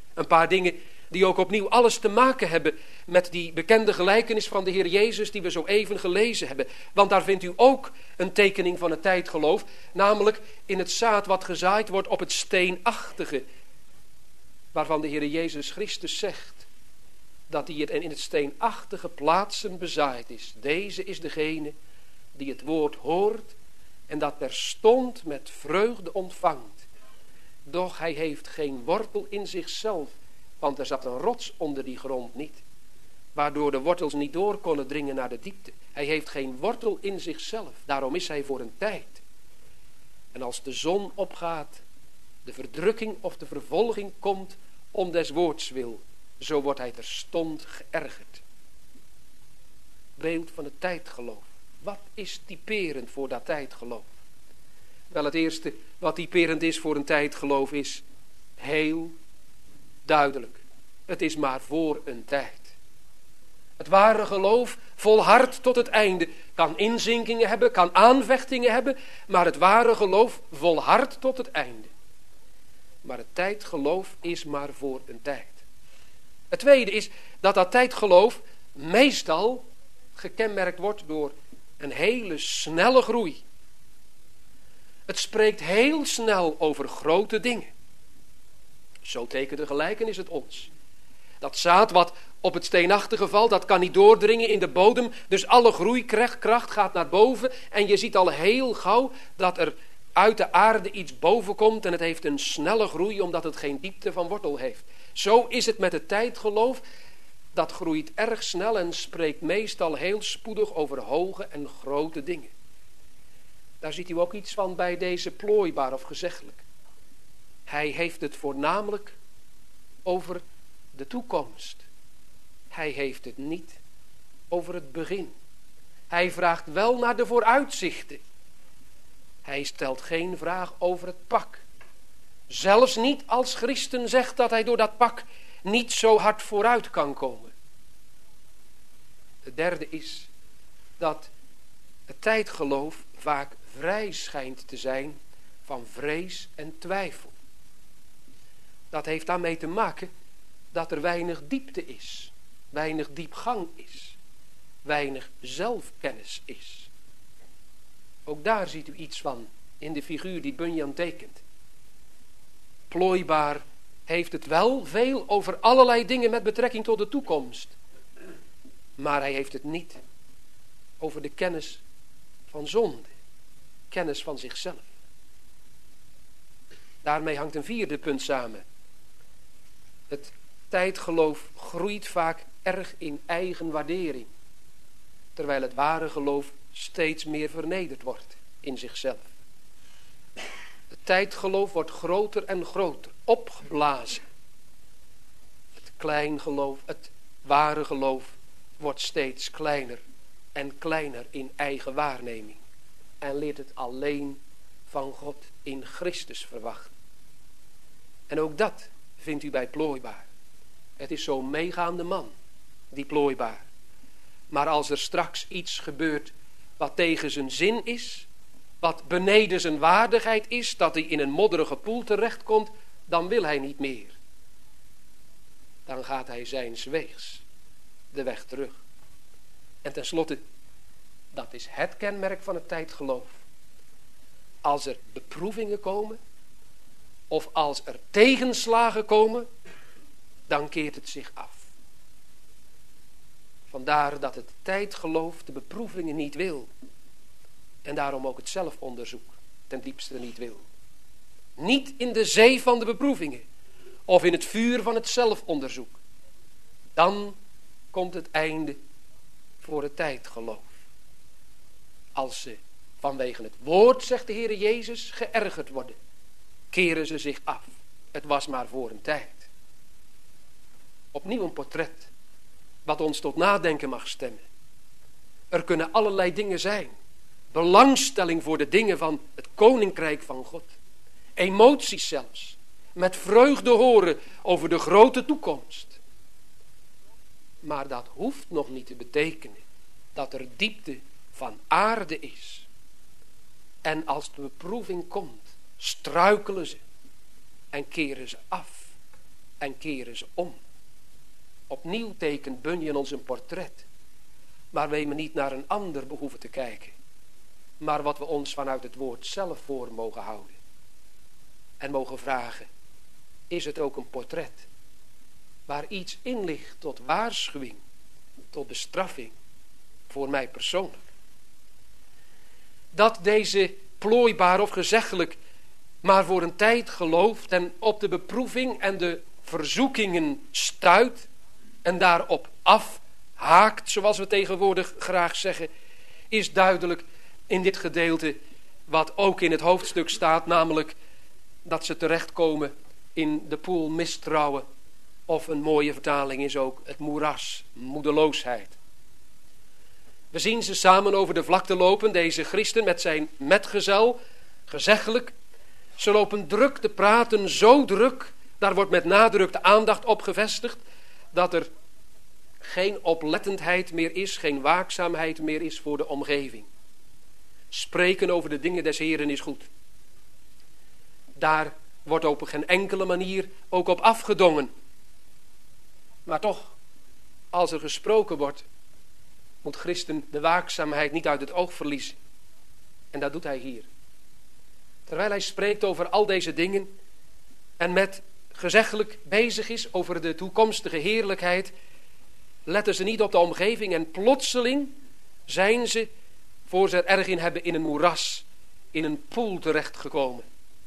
Een paar dingen die ook opnieuw alles te maken hebben met die bekende gelijkenis van de Heer Jezus die we zo even gelezen hebben. Want daar vindt u ook een tekening van het tijdgeloof, namelijk in het zaad wat gezaaid wordt op het steenachtige, waarvan de Heer Jezus Christus zegt dat hij het in het steenachtige plaatsen bezaaid is. Deze is degene die het woord hoort en dat terstond met vreugde ontvangt. Doch hij heeft geen wortel in zichzelf, want er zat een rots onder die grond niet, waardoor de wortels niet door konden dringen naar de diepte. Hij heeft geen wortel in zichzelf, daarom is hij voor een tijd. En als de zon opgaat, de verdrukking of de vervolging komt om des woords wil, zo wordt hij terstond geërgerd. Beeld van het tijdgeloof. Wat is typerend voor dat tijdgeloof? Wel, het eerste wat typerend is voor een tijdgeloof is heel duidelijk. Het is maar voor een tijd. Het ware geloof volhardt tot het einde. Kan inzinkingen hebben, kan aanvechtingen hebben, maar het ware geloof volhardt tot het einde. Maar het tijdgeloof is maar voor een tijd. Het tweede is dat tijdgeloof meestal gekenmerkt wordt door een hele snelle groei. Het spreekt heel snel over grote dingen. Zo tekent de gelijkenis het ons. Dat zaad wat op het steenachtige valt, dat kan niet doordringen in de bodem. Dus alle groeikracht gaat naar boven. En je ziet al heel gauw dat er uit de aarde iets boven komt. En het heeft een snelle groei omdat het geen diepte van wortel heeft. Zo is het met het tijdgeloof. Dat groeit erg snel en spreekt meestal heel spoedig over hoge en grote dingen. Daar ziet u ook iets van bij deze plooibaar of gezeggelijk. Hij heeft het voornamelijk over de toekomst. Hij heeft het niet over het begin. Hij vraagt wel naar de vooruitzichten. Hij stelt geen vraag over het pak. Zelfs niet als Christen zegt dat hij door dat pak niet zo hard vooruit kan komen. Het derde is dat het tijdgeloof vaak vrij schijnt te zijn van vrees en twijfel. Dat heeft daarmee te maken dat er weinig diepte is, weinig diepgang is, weinig zelfkennis is. Ook daar ziet u iets van in de figuur die Bunyan tekent. Plooibaar heeft het wel veel over allerlei dingen met betrekking tot de toekomst. Maar hij heeft het niet over de kennis van zonde. Kennis van zichzelf. Daarmee hangt een vierde punt samen. Het tijdgeloof groeit vaak erg in eigen waardering. Terwijl het ware geloof steeds meer vernederd wordt in zichzelf. Het tijdgeloof wordt groter en groter, opgeblazen. Het klein geloof, het ware geloof, wordt steeds kleiner en kleiner in eigen waarneming. En leert het alleen van God in Christus verwachten. En ook dat vindt u bij plooibaar. Het is zo'n meegaande man, die plooibaar. Maar als er straks iets gebeurt wat tegen zijn zin is, wat beneden zijn waardigheid is, dat hij in een modderige poel terechtkomt, dan wil hij niet meer. Dan gaat hij zijns weegs de weg terug. En tenslotte, dat is het kenmerk van het tijdgeloof. Als er beproevingen komen, of als er tegenslagen komen, dan keert het zich af. Vandaar dat het tijdgeloof de beproevingen niet wil. En daarom ook het zelfonderzoek ten diepste niet wil. Niet in de zee van de beproevingen. Of in het vuur van het zelfonderzoek. Dan komt het einde voor het tijdgeloof. Als ze vanwege het woord, zegt de Heer Jezus, geërgerd worden, keren ze zich af. Het was maar voor een tijd. Opnieuw een portret wat ons tot nadenken mag stemmen. Er kunnen allerlei dingen zijn. Belangstelling voor de dingen van het koninkrijk van God. Emoties zelfs. Met vreugde horen over de grote toekomst. Maar dat hoeft nog niet te betekenen dat er diepte van aarde is. En als de beproeving komt, struikelen ze en keren ze af. en keren ze om. Opnieuw tekent Bunyan ons een portret, waar we niet naar een ander behoeven te kijken, maar wat we ons vanuit het woord zelf voor mogen houden. En mogen vragen, is het ook een portret waar iets in ligt tot waarschuwing, tot bestraffing voor mij persoonlijk? Dat deze plooibaar of gezeggelijk maar voor een tijd gelooft en op de beproeving en de verzoekingen stuit en daarop afhaakt, zoals we tegenwoordig graag zeggen, is duidelijk in dit gedeelte wat ook in het hoofdstuk staat, namelijk dat ze terechtkomen in de poel mistrouwen, of een mooie vertaling is ook het moeras, moedeloosheid. We zien ze samen over de vlakte lopen, deze christen met zijn metgezel, gezeggelijk. Ze lopen druk te praten, zo druk, daar wordt met nadruk de aandacht op gevestigd, dat er geen oplettendheid meer is, geen waakzaamheid meer is voor de omgeving. Spreken over de dingen des Heren is goed. Daar wordt op geen enkele manier ook op afgedongen. Maar toch, als er gesproken wordt, moet christen de waakzaamheid niet uit het oog verliezen. En dat doet hij hier. Terwijl hij spreekt over al deze dingen en met gezeggelijk bezig is over de toekomstige heerlijkheid, letten ze niet op de omgeving en plotseling zijn ze, voor ze er erg in hebben, in een moeras, in een poel terechtgekomen.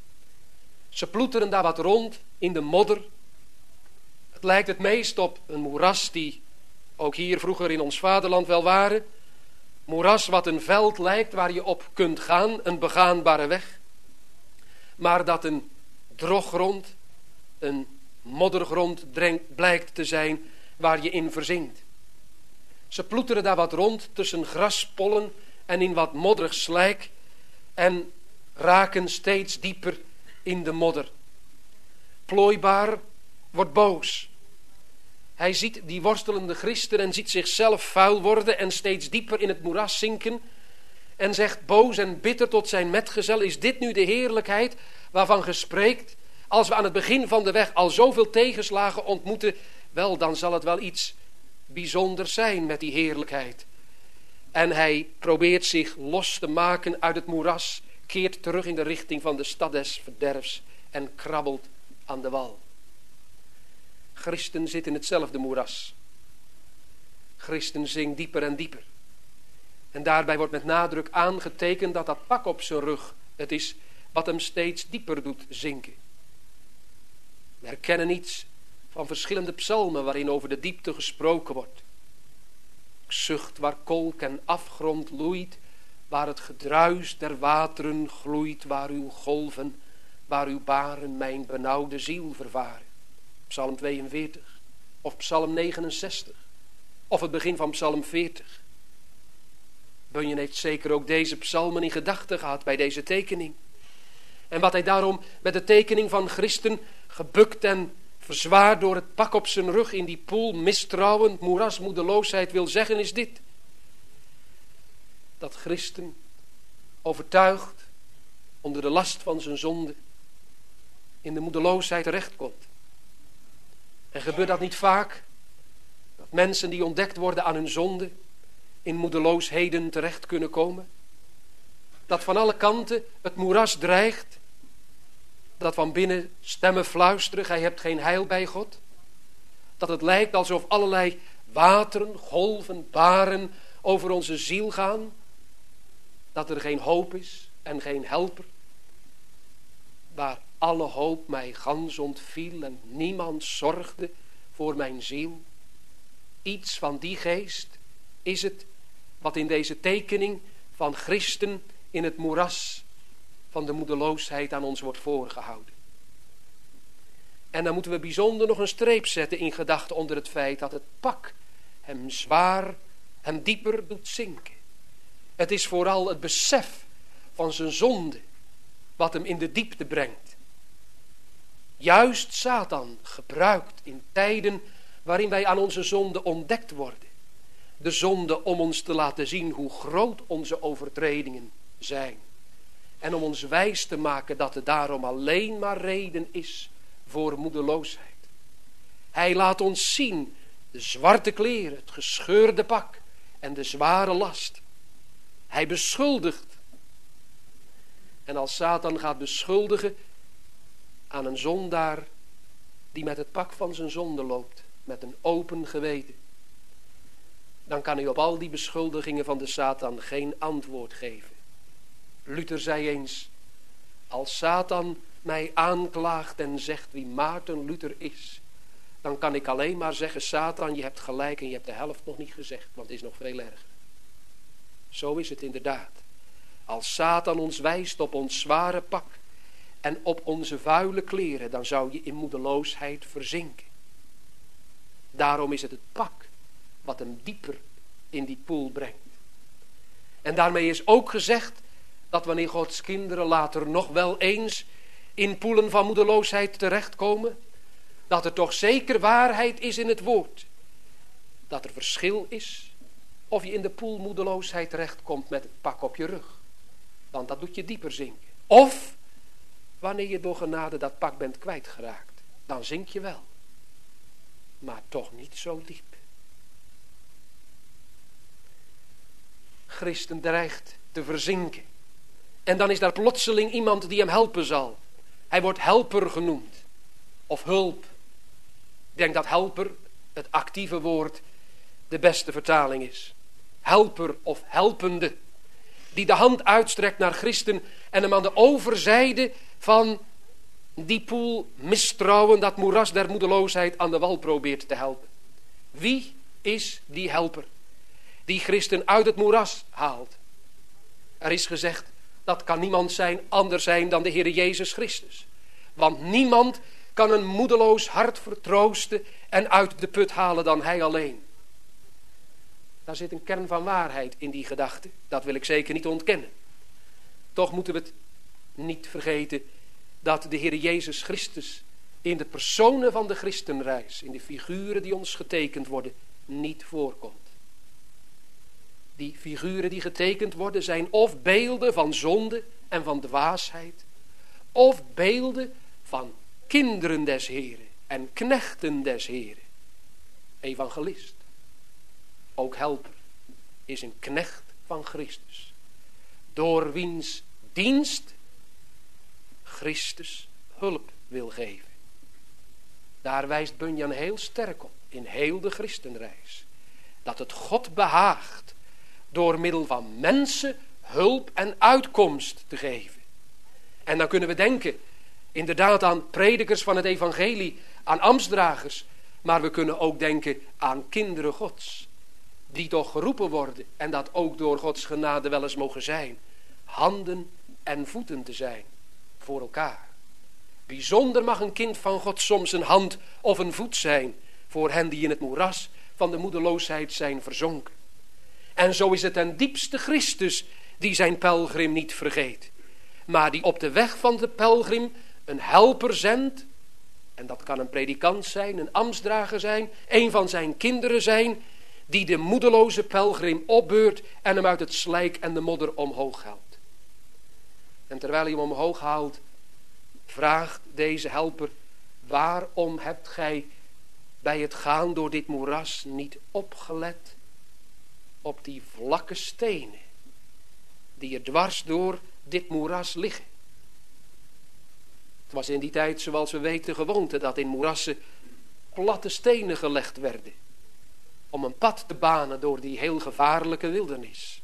Ze ploeteren daar wat rond in de modder. Het lijkt het meest op een moeras die ook hier vroeger in ons vaderland wel waren. Moeras wat een veld lijkt waar je op kunt gaan, een begaanbare weg. Maar dat een droggrond, een moddergrond blijkt te zijn waar je in verzinkt. Ze ploeteren daar wat rond tussen graspollen en in wat modderig slijk en raken steeds dieper in de modder. Plooibaar wordt boos. Hij ziet die worstelende christen en ziet zichzelf vuil worden en steeds dieper in het moeras zinken en zegt boos en bitter tot zijn metgezel, is dit nu de heerlijkheid waarvan ge spreekt? Als we aan het begin van de weg al zoveel tegenslagen ontmoeten, wel, dan zal het wel iets bijzonders zijn met die heerlijkheid. En hij probeert zich los te maken uit het moeras, keert terug in de richting van de stad des verderfs en krabbelt aan de wal. Christen zit in hetzelfde moeras. Christen zingt dieper en dieper. En daarbij wordt met nadruk aangetekend dat dat pak op zijn rug het is wat hem steeds dieper doet zinken. We herkennen iets van verschillende psalmen waarin over de diepte gesproken wordt. Ik zucht waar kolk en afgrond loeit, waar het gedruis der wateren gloeit, waar uw golven, waar uw baren mijn benauwde ziel vervaren. Psalm 42 of Psalm 69 of het begin van Psalm 40. Bunyan heeft zeker ook deze psalmen in gedachten gehad bij deze tekening. En wat hij daarom met de tekening van Christen gebukt en verzwaard door het pak op zijn rug in die poel mistrouwen, moeras, moedeloosheid wil zeggen is dit. Dat Christen overtuigd onder de last van zijn zonde in de moedeloosheid terechtkomt. En gebeurt dat niet vaak? Dat mensen die ontdekt worden aan hun zonde in moedeloosheden terecht kunnen komen? Dat van alle kanten het moeras dreigt? Dat van binnen stemmen fluisteren, gij hebt geen heil bij God? Dat het lijkt alsof allerlei wateren, golven, baren over onze ziel gaan? Dat er geen hoop is en geen helper? Waar alle hoop mij gans ontviel en niemand zorgde voor mijn ziel. Iets van die geest is het wat in deze tekening van Christen in het moeras van de moedeloosheid aan ons wordt voorgehouden. En dan moeten we bijzonder nog een streep zetten in gedachten onder het feit dat het pak hem zwaar, hem dieper doet zinken. Het is vooral het besef van zijn zonde wat hem in de diepte brengt. Juist Satan gebruikt in tijden waarin wij aan onze zonde ontdekt worden. De zonde om ons te laten zien hoe groot onze overtredingen zijn. En om ons wijs te maken dat er daarom alleen maar reden is voor moedeloosheid. Hij laat ons zien de zwarte kleren, het gescheurde pak en de zware last. Hij beschuldigt. En als Satan gaat beschuldigen aan een zondaar die met het pak van zijn zonde loopt, met een open geweten, dan kan hij op al die beschuldigingen van de Satan geen antwoord geven. Luther zei eens, als Satan mij aanklaagt en zegt wie Maarten Luther is, dan kan ik alleen maar zeggen, Satan, je hebt gelijk en je hebt de helft nog niet gezegd, want het is nog veel erger. Zo is het inderdaad. Als Satan ons wijst op ons zware pak en op onze vuile kleren, dan zou je in moedeloosheid verzinken. Daarom is het pak wat hem dieper in die poel brengt. En daarmee is ook gezegd dat wanneer Gods kinderen later nog wel eens in poelen van moedeloosheid terechtkomen, dat er toch zeker waarheid is in het woord. Dat er verschil is of je in de poel moedeloosheid terechtkomt met het pak op je rug. Want dat doet je dieper zinken. Of wanneer je door genade dat pak bent kwijtgeraakt, dan zink je wel. Maar toch niet zo diep. Christen dreigt te verzinken. En dan is daar plotseling iemand die hem helpen zal. Hij wordt helper genoemd. Of hulp. Ik denk dat helper, het actieve woord, de beste vertaling is. Helper of helpende. Die de hand uitstrekt naar Christen en hem aan de overzijde van die poel mistrouwen, dat moeras der moedeloosheid aan de wal probeert te helpen. Wie is die helper die Christen uit het moeras haalt? Er is gezegd, dat kan niemand anders zijn dan de Heer Jezus Christus. Want niemand kan een moedeloos hart vertroosten en uit de put halen dan Hij alleen. Daar zit een kern van waarheid in die gedachte. Dat wil ik zeker niet ontkennen. Toch moeten we het niet vergeten dat de Heer Jezus Christus in de personen van de christenreis, in de figuren die ons getekend worden, niet voorkomt. Die figuren die getekend worden zijn of beelden van zonde en van dwaasheid, of beelden van kinderen des Heren en knechten des Heren. Evangelist, ook helper, is een knecht van Christus, door wiens dienst Christus hulp wil geven. Daar wijst Bunyan heel sterk op, in heel de christenreis, dat het God behaagt door middel van mensen hulp en uitkomst te geven. En dan kunnen we denken inderdaad aan predikers van het evangelie, aan ambtsdragers, maar we kunnen ook denken aan kinderen Gods, die toch geroepen worden en dat ook door Gods genade wel eens mogen zijn, handen en voeten te zijn voor elkaar. Bijzonder mag een kind van God soms een hand of een voet zijn voor hen die in het moeras van de moedeloosheid zijn verzonken. En zo is het ten diepste Christus die zijn pelgrim niet vergeet, maar die op de weg van de pelgrim een helper zendt. En dat kan een predikant zijn, een ambtsdrager zijn, een van zijn kinderen zijn, die de moedeloze pelgrim opbeurt en hem uit het slijk en de modder omhoog haalt. En terwijl hij hem omhoog haalt, vraagt deze helper, waarom hebt gij bij het gaan door dit moeras niet opgelet op die vlakke stenen die er dwars door dit moeras liggen? Het was in die tijd, zoals we weten, gewoonte dat in moerassen platte stenen gelegd werden om een pad te banen door die heel gevaarlijke wildernis.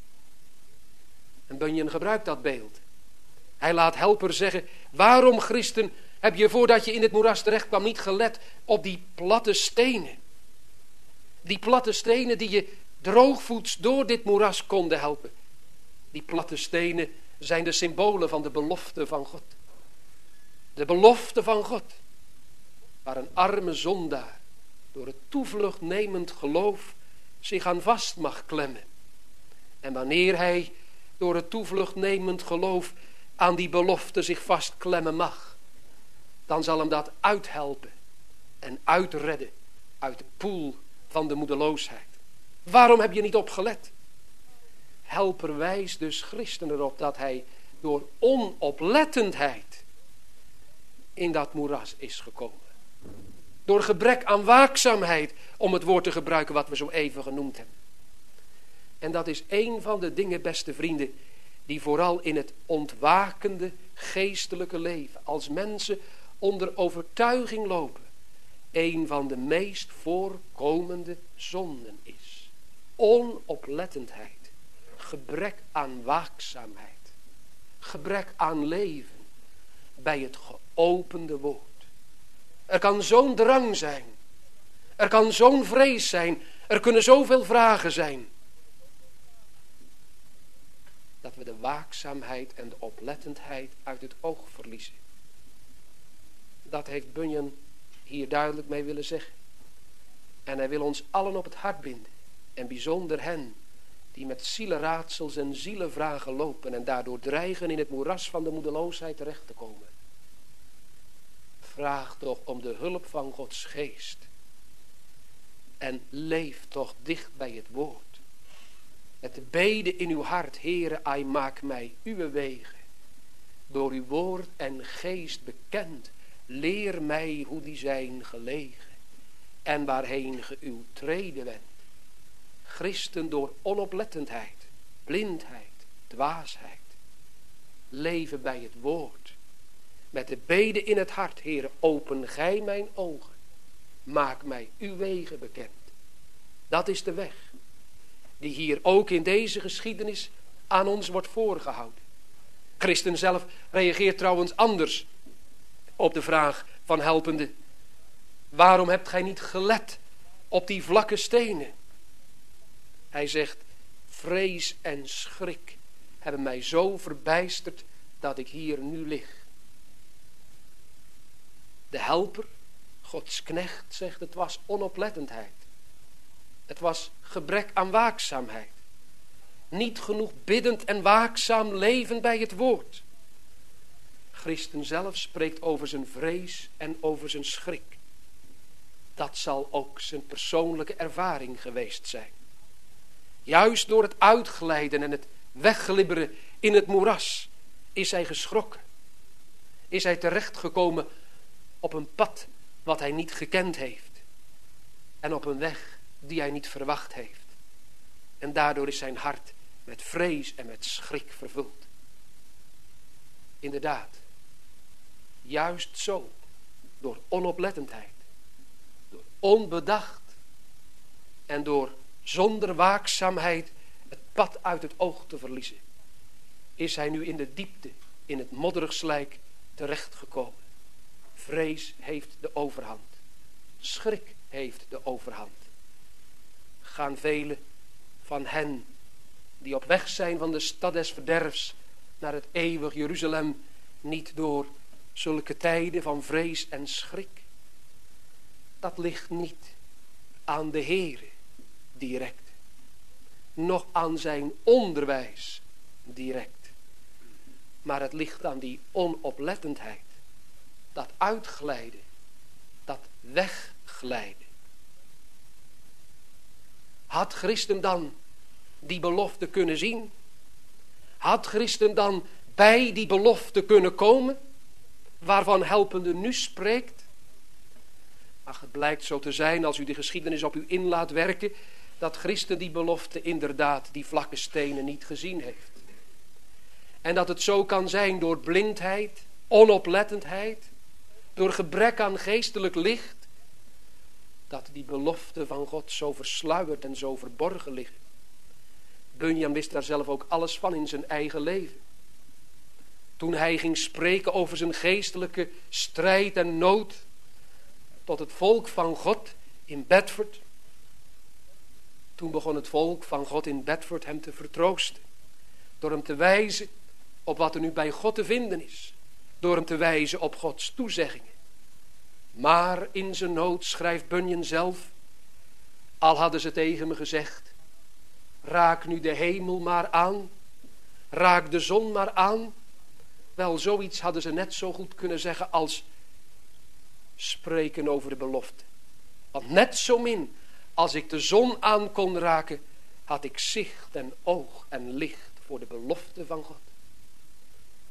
En Bunyan gebruikt dat beeld. Hij laat helper zeggen, waarom, Christen, heb je voordat je in het moeras terecht kwam niet gelet op die platte stenen? Die platte stenen die je droogvoets door dit moeras konden helpen. Die platte stenen zijn de symbolen van de belofte van God. De belofte van God, waar een arme zondaar door het toevlucht nemend geloof zich aan vast mag klemmen. En wanneer hij door het toevlucht nemend geloof aan die belofte zich vastklemmen mag, dan zal hem dat uithelpen en uitredden uit de poel van de moedeloosheid. Waarom heb je niet opgelet? Helper wijst dus Christen erop dat hij door onoplettendheid in dat moeras is gekomen. Door gebrek aan waakzaamheid, om het woord te gebruiken wat we zo even genoemd hebben. En dat is een van de dingen, beste vrienden, die vooral in het ontwakende geestelijke leven, als mensen onder overtuiging lopen, een van de meest voorkomende zonden is. Onoplettendheid, gebrek aan waakzaamheid, gebrek aan leven bij het geopende woord. Er kan zo'n drang zijn, er kan zo'n vrees zijn, er kunnen zoveel vragen zijn, dat we de waakzaamheid en de oplettendheid uit het oog verliezen. Dat heeft Bunyan hier duidelijk mee willen zeggen. En hij wil ons allen op het hart binden. En bijzonder hen die met zielenraadsels en zielenvragen lopen en daardoor dreigen in het moeras van de moedeloosheid terecht te komen. Vraag toch om de hulp van Gods geest. En leef toch dicht bij het woord. Met de bede in uw hart, Heere, ai maak mij uw wegen. Door uw woord en geest bekend, leer mij hoe die zijn gelegen. En waarheen ge uw treden wendt. Christen door onoplettendheid, blindheid, dwaasheid. Leven bij het woord. Met de bede in het hart, Heere, open gij mijn ogen. Maak mij uw wegen bekend. Dat is de weg die hier ook in deze geschiedenis aan ons wordt voorgehouden. Christen zelf reageert trouwens anders op de vraag van helpende. Waarom hebt gij niet gelet op die vlakke stenen? Hij zegt, vrees en schrik hebben mij zo verbijsterd dat ik hier nu lig. De helper, Gods knecht, zegt het was onoplettendheid. Het was gebrek aan waakzaamheid. Niet genoeg biddend en waakzaam leven bij het woord. Christen zelf spreekt over zijn vrees en over zijn schrik. Dat zal ook zijn persoonlijke ervaring geweest zijn. Juist door het uitglijden en het wegglibberen in het moeras is hij geschrokken. Is hij terechtgekomen op een pad wat hij niet gekend heeft. En op een weg die hij niet verwacht heeft. En daardoor is zijn hart met vrees en met schrik vervuld. Inderdaad, juist zo, door onoplettendheid, door onbedacht en door zonder waakzaamheid het pad uit het oog te verliezen, is hij nu in de diepte, in het modderig slijk terechtgekomen. Vrees heeft de overhand. Schrik heeft de overhand. Gaan velen van hen die op weg zijn van de stad des verderfs naar het eeuwig Jeruzalem niet door zulke tijden van vrees en schrik? Dat ligt niet aan de Heere direct, noch aan zijn onderwijs direct, maar het ligt aan die onoplettendheid, dat uitglijden, dat wegglijden. Had Christen dan die belofte kunnen zien? Had Christen dan bij die belofte kunnen komen, waarvan helpende nu spreekt? Ach, het blijkt zo te zijn, als u de geschiedenis op u in laat werken, dat Christen die belofte inderdaad, die vlakke stenen, niet gezien heeft. En dat het zo kan zijn door blindheid, onoplettendheid, door gebrek aan geestelijk licht, dat die belofte van God zo versluierd en zo verborgen liggen. Bunyan wist daar zelf ook alles van in zijn eigen leven. Toen hij ging spreken over zijn geestelijke strijd en nood tot het volk van God in Bedford, toen begon het volk van God in Bedford hem te vertroosten. Door hem te wijzen op wat er nu bij God te vinden is. Door hem te wijzen op Gods toezeggingen. Maar in zijn nood schrijft Bunyan zelf, al hadden ze tegen me gezegd, raak nu de hemel maar aan, raak de zon maar aan. Wel, zoiets hadden ze net zo goed kunnen zeggen als spreken over de belofte. Want net zo min als ik de zon aan kon raken, had ik zicht en oog en licht voor de belofte van God.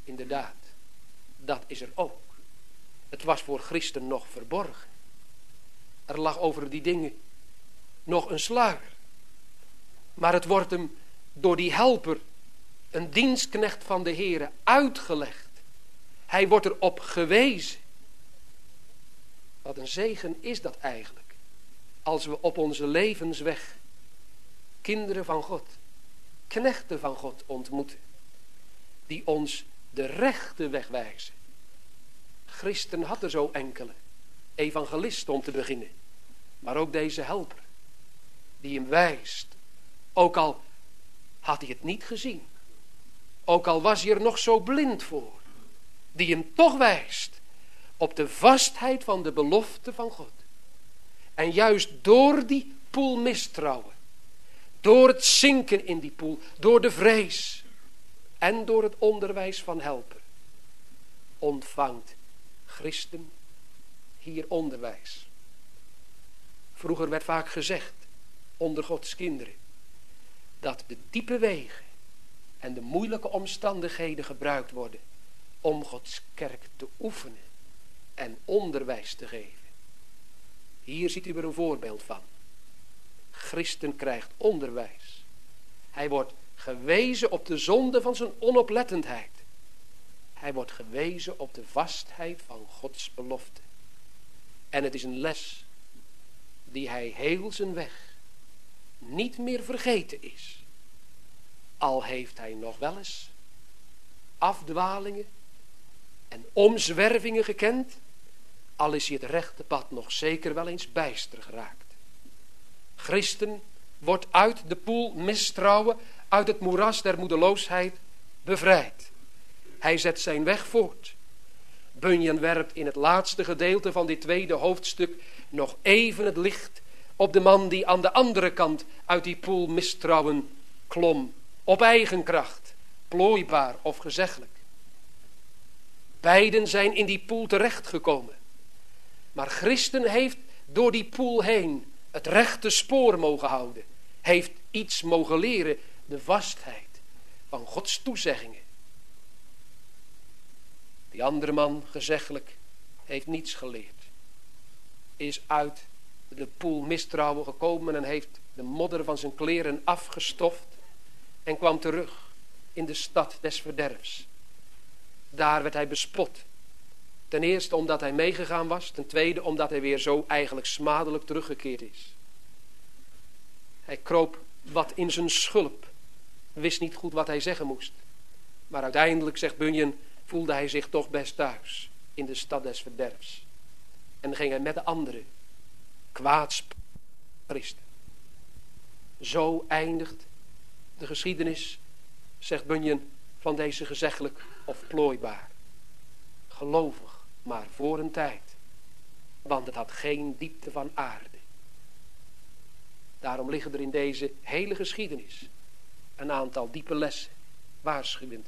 Inderdaad, dat is er ook. Het was voor Christen nog verborgen. Er lag over die dingen nog een sluier. Maar het wordt hem door die helper, een dienstknecht van de Heere, uitgelegd. Hij wordt erop gewezen. Wat een zegen is dat eigenlijk. Als we op onze levensweg kinderen van God, knechten van God ontmoeten. Die ons de rechte weg wijzen. Christen had er zo enkele. Evangelisten om te beginnen. Maar ook deze helper. Die hem wijst. Ook al had hij het niet gezien. Ook al was hij er nog zo blind voor. Die hem toch wijst. Op de vastheid van de belofte van God. En juist door die poel mistrouwen. Door het zinken in die poel. Door de vrees. En door het onderwijs van helper. Ontvangt christen hier onderwijs. Vroeger werd vaak gezegd. Onder Gods kinderen. Dat de diepe wegen. En de moeilijke omstandigheden gebruikt worden. Om Gods kerk te oefenen. En onderwijs te geven. Hier ziet u er een voorbeeld van. Christen krijgt onderwijs. Hij wordt gewezen op de zonde van zijn onoplettendheid. Hij wordt gewezen op de vastheid van Gods belofte. En het is een les die hij heel zijn weg niet meer vergeten is. Al heeft hij nog wel eens afdwalingen en omzwervingen gekend. Al is hij het rechte pad nog zeker wel eens bijster geraakt. Christen wordt uit de poel mistrouwen, uit het moeras der moedeloosheid bevrijd. Hij zet zijn weg voort. Bunyan werpt in het laatste gedeelte van dit tweede hoofdstuk nog even het licht op de man die aan de andere kant uit die poel mistrouwen klom. Op eigen kracht, plooibaar of gezeggelijk. Beiden zijn in die poel terechtgekomen. Maar Christen heeft door die poel heen het rechte spoor mogen houden. Heeft iets mogen leren, de vastheid van Gods toezeggingen. Die andere man, gezeggelijk, heeft niets geleerd. Is uit de poel mistrouwen gekomen en heeft de modder van zijn kleren afgestoft. En kwam terug in de stad des verderfs. Daar werd hij bespot. Ten eerste omdat hij meegegaan was. Ten tweede omdat hij weer zo eigenlijk smadelijk teruggekeerd is. Hij kroop wat in zijn schulp. Wist niet goed wat hij zeggen moest. Maar uiteindelijk, zegt Bunyan, voelde hij zich toch best thuis. In de stad des verderfs. En ging hij met de anderen kwaads christen. Zo eindigt de geschiedenis, zegt Bunyan, van deze gezeggelijk of plooibaar. Gelovig, maar voor een tijd. Want het had geen diepte van aarde. Daarom liggen er in deze hele geschiedenis een aantal diepe lessen, waarschuwend.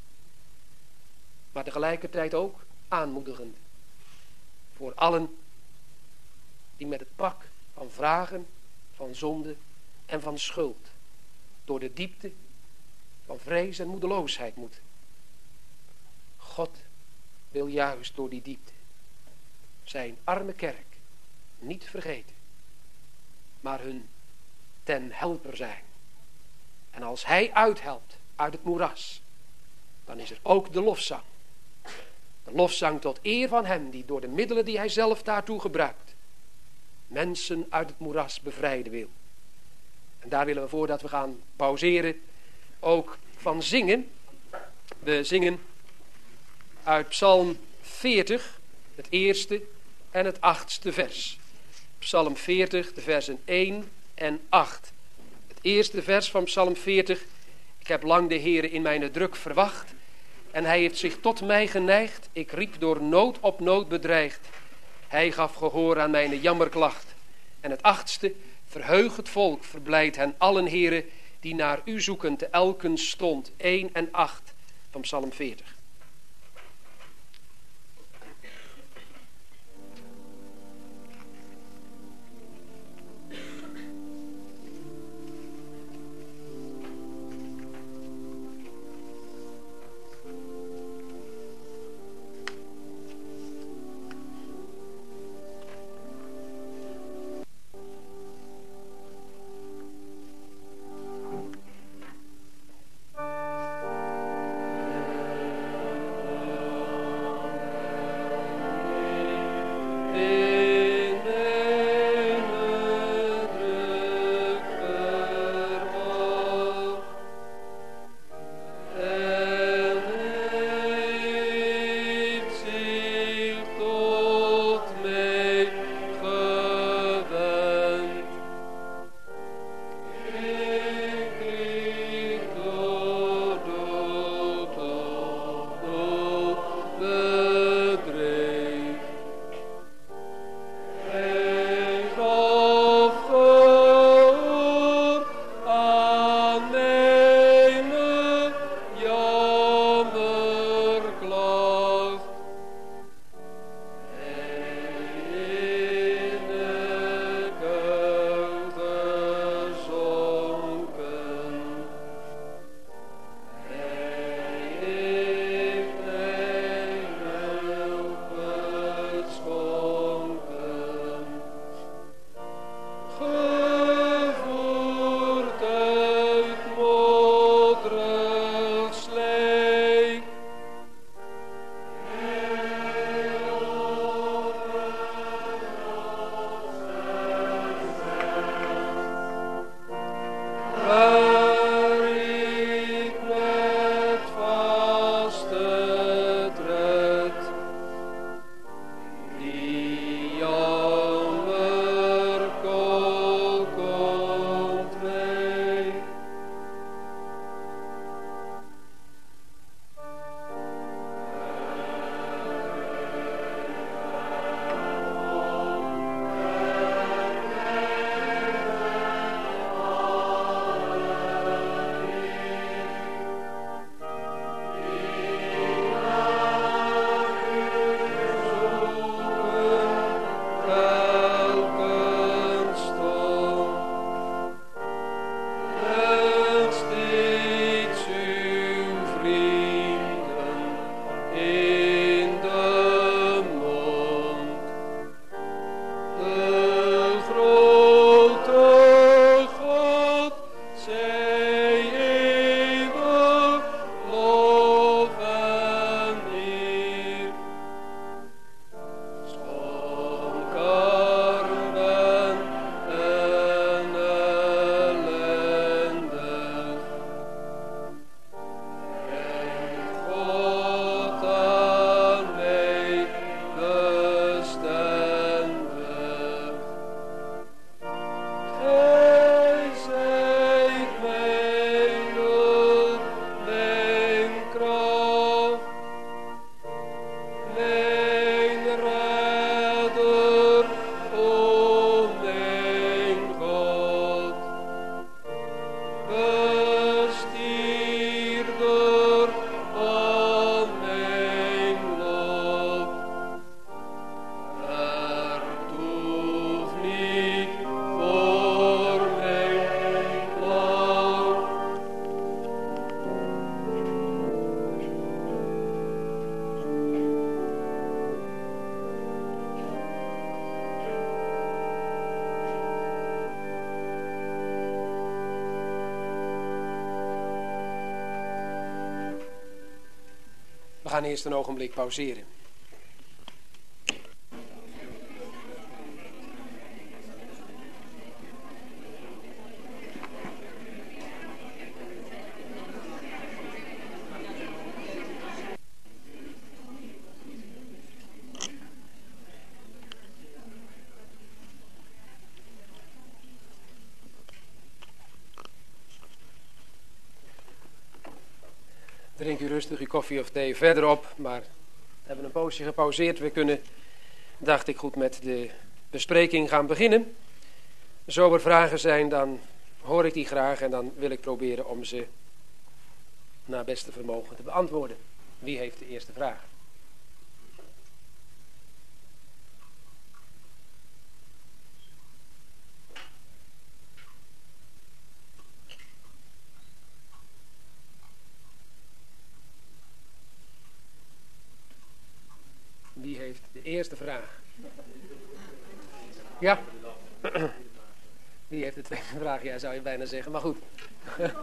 Maar tegelijkertijd ook aanmoedigend. Voor allen die met het pak van vragen, van zonde en van schuld door de diepte van vrees en moedeloosheid moeten. God wil juist door die diepte zijn arme kerk niet vergeten, maar hun ten helper zijn. En als hij uithelpt uit het moeras, dan is er ook de lofzang. De lofzang tot eer van hem die door de middelen die hij zelf daartoe gebruikt, mensen uit het moeras bevrijden wil. En daar willen we voordat we gaan pauzeren ook van zingen. We zingen uit Psalm 40, het eerste en het 8e vers. Psalm 40, de versen 1 en 8. Het eerste vers van Psalm 40. Ik heb lang de Heere in mijn druk verwacht. En hij heeft zich tot mij geneigd. Ik riep door nood op nood bedreigd. Hij gaf gehoor aan mijn jammerklacht. En het 8e. Verheug het volk, verblijd hen allen, Heere, die naar u zoeken, te elken stond. 1 en 8 van Psalm 40. gaan eerst een ogenblik pauzeren. Drink u rustig uw koffie of thee verderop, maar we hebben een poosje gepauzeerd. We kunnen, dacht ik, goed met de bespreking gaan beginnen. Zo er vragen zijn, dan hoor ik die graag en dan wil ik proberen om ze naar beste vermogen te beantwoorden. Wie heeft de eerste vraag? Wie heeft de eerste vraag? Ja. Wie heeft de tweede vraag? Ja, zou je bijna zeggen, maar goed. Wanneer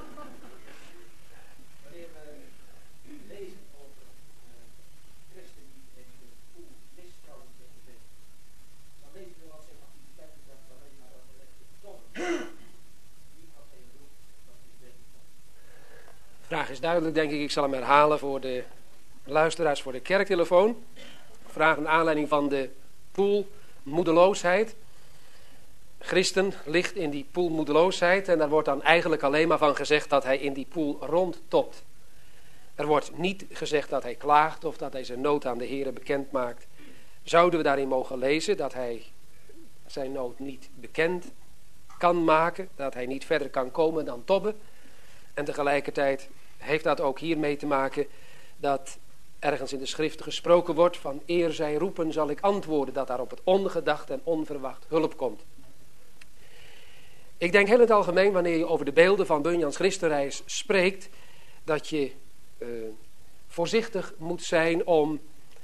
we lezen over christen die in de poel misstrouwen tegen de wet, dan weten we wat zijn activiteiten zijn alleen maar dat we echt tonnen. Wie had geen beroep dat die wet tonnen? De vraag is duidelijk, denk ik. Ik zal hem herhalen voor de luisteraars voor de kerktelefoon. Vraag naar aanleiding van de poel moedeloosheid. Christen ligt in die poel moedeloosheid en daar wordt dan eigenlijk alleen maar van gezegd dat hij in die poel rondtopt. Er wordt niet gezegd dat hij klaagt of dat hij zijn nood aan de Heere bekend maakt. Zouden we daarin mogen lezen dat hij zijn nood niet bekend kan maken, dat hij niet verder kan komen dan tobben. En tegelijkertijd heeft dat ook hiermee te maken dat ergens in de schriften gesproken wordt van eer zij roepen zal ik antwoorden, dat daar op het ongedacht en onverwacht hulp komt. Ik denk heel in het algemeen wanneer je over de beelden van Bunyan's Christenreis spreekt, dat je voorzichtig moet zijn om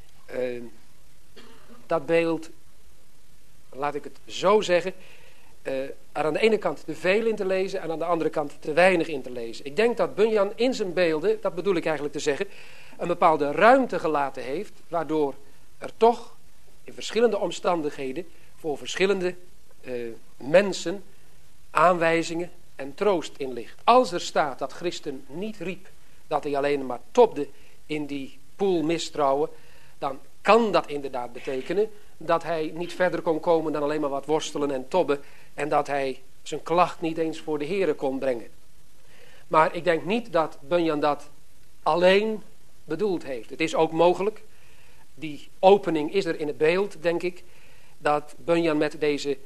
dat beeld, laat ik het zo zeggen, er aan de ene kant te veel in te lezen en aan de andere kant te weinig in te lezen. Ik denk dat Bunyan in zijn beelden, dat bedoel ik eigenlijk te zeggen, een bepaalde ruimte gelaten heeft, waardoor er toch in verschillende omstandigheden voor verschillende mensen aanwijzingen en troost in ligt. Als er staat dat Christen niet riep, dat hij alleen maar tobde in die poel mistrouwen, dan kan dat inderdaad betekenen dat hij niet verder kon komen dan alleen maar wat worstelen en tobben en dat hij zijn klacht niet eens voor de Heere kon brengen. Maar ik denk niet dat Bunyan dat alleen bedoeld heeft. Het is ook mogelijk, die opening is er in het beeld, denk ik, dat Bunyan met deze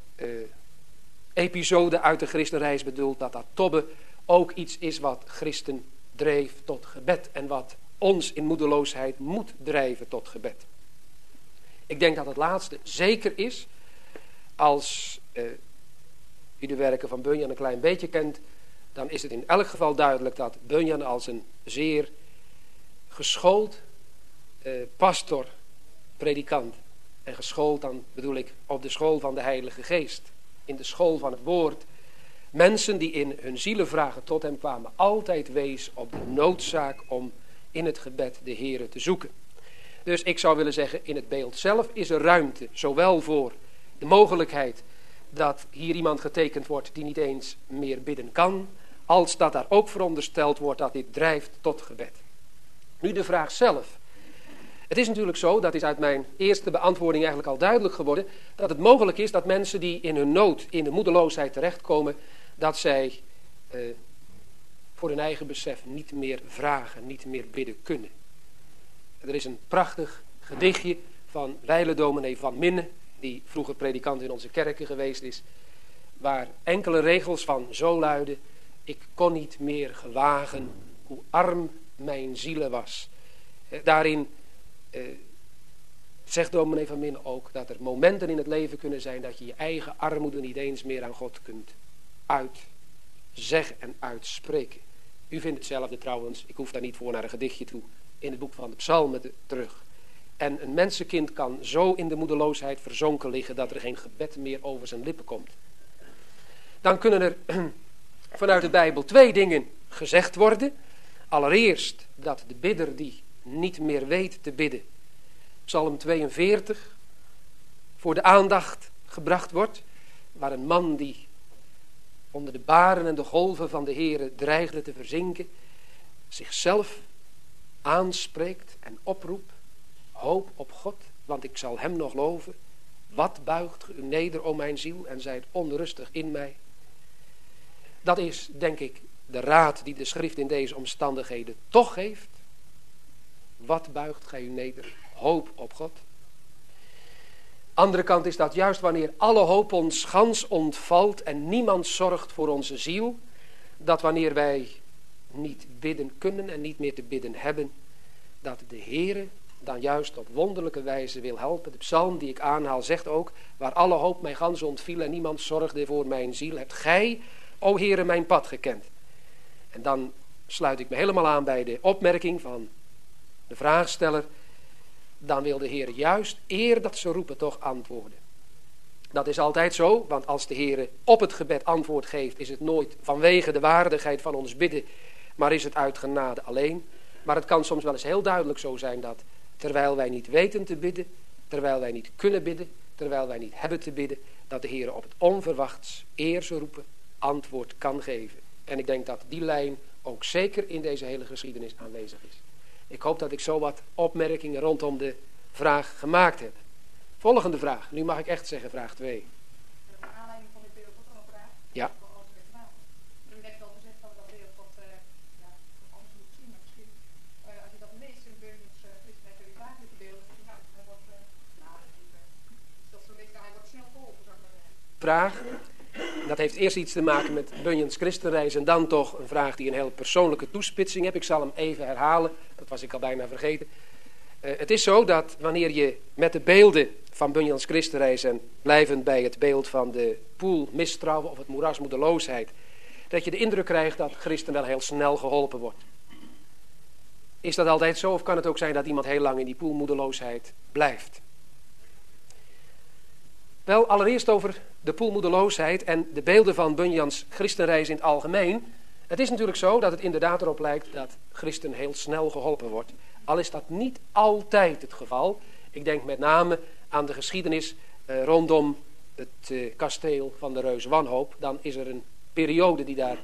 episode uit de christenreis bedoelt dat tobben ook iets is wat christen dreef tot gebed en wat ons in moedeloosheid moet drijven tot gebed. Ik denk dat het laatste zeker is. Als u de werken van Bunyan een klein beetje kent, dan is het in elk geval duidelijk dat Bunyan als een zeer geschoold pastor, predikant, en geschoold dan bedoel ik op de school van de Heilige Geest, in de school van het woord, mensen die in hun zielenvragen tot hem kwamen, altijd wees op de noodzaak om in het gebed de Heere te zoeken. Dus ik zou willen zeggen, in het beeld zelf is er ruimte, zowel voor de mogelijkheid dat hier iemand getekend wordt die niet eens meer bidden kan, als dat daar ook verondersteld wordt dat dit drijft tot gebed. Nu de vraag zelf. Het is natuurlijk zo, dat is uit mijn eerste beantwoording eigenlijk al duidelijk geworden, dat het mogelijk is dat mensen die in hun nood, in de moedeloosheid terechtkomen, dat zij voor hun eigen besef niet meer vragen, niet meer bidden kunnen. Er is een prachtig gedichtje van wijle dominee Van Minne, die vroeger predikant in onze kerken geweest is, waar enkele regels van zo luiden: ik kon niet meer gewagen hoe arm mijn ziele was. Daarin zegt dominee Van Minne ook dat er momenten in het leven kunnen zijn dat je je eigen armoede niet eens meer aan God kunt uitzeggen en uitspreken. U vindt hetzelfde trouwens, ik hoef daar niet voor naar een gedichtje toe, in het boek van de Psalmen terug. En een mensenkind kan zo in de moedeloosheid verzonken liggen dat er geen gebed meer over zijn lippen komt. Dan kunnen er vanuit de Bijbel twee dingen gezegd worden. Allereerst dat de bidder die niet meer weet te bidden. Psalm 42 voor de aandacht gebracht wordt, waar een man die onder de baren en de golven van de Heere dreigde te verzinken, zichzelf aanspreekt en oproept: hoop op God, want ik zal hem nog loven. Wat buigt u neder, o mijn ziel, en zijt onrustig in mij. Dat is, denk ik, de raad die de schrift in deze omstandigheden toch geeft. Wat buigt gij u neder? Hoop op God. Andere kant is dat juist wanneer alle hoop ons gans ontvalt en niemand zorgt voor onze ziel, dat wanneer wij niet bidden kunnen en niet meer te bidden hebben, dat de Heere dan juist op wonderlijke wijze wil helpen. De psalm die ik aanhaal zegt ook: waar alle hoop mij gans ontviel en niemand zorgde voor mijn ziel, hebt gij, o Heere, mijn pad gekend. En dan sluit ik me helemaal aan bij de opmerking van de vraagsteller. Dan wil de Heer juist eer dat ze roepen toch antwoorden. Dat is altijd zo, want als de Heer op het gebed antwoord geeft, is het nooit vanwege de waardigheid van ons bidden, maar is het uit genade alleen. Maar het kan soms wel eens heel duidelijk zo zijn dat terwijl wij niet weten te bidden, terwijl wij niet kunnen bidden, terwijl wij niet hebben te bidden, dat de Heer op het onverwachts eer ze roepen antwoord kan geven. En ik denk dat die lijn ook zeker in deze hele geschiedenis aanwezig is. Ik hoop dat ik zo wat opmerkingen rondom de vraag gemaakt heb. Volgende vraag. Nu mag ik echt zeggen vraag 2. Naar aanleiding van dit beeld wordt er een vraag. Ja. U hebt net al gezegd dat dat beeld wat anders moet zien. Maar misschien als je dat leest in Bunyan's christenheid en die dagelijke beelden. Hij wordt dat zo leest, hij wordt snel geholpen, zou ik maar zeggen. Vraag. Dat heeft eerst iets te maken met Bunyan's christenreis en dan toch een vraag die een heel persoonlijke toespitsing heeft. Ik zal hem even herhalen, dat was ik al bijna vergeten. Het is zo dat wanneer je met de beelden van Bunyan's christenreis en blijvend bij het beeld van de poel mistrouwen of het moeras moedeloosheid, dat je de indruk krijgt dat christen wel heel snel geholpen wordt. Is dat altijd zo of kan het ook zijn dat iemand heel lang in die poel moedeloosheid blijft? Wel, allereerst over de poelmoedeloosheid en de beelden van Bunyan's christenreis in het algemeen. Het is natuurlijk zo dat het inderdaad erop lijkt dat christen heel snel geholpen wordt. Al is dat niet altijd het geval. Ik denk met name aan de geschiedenis rondom het kasteel van de reus Wanhoop. Dan is er een periode die daar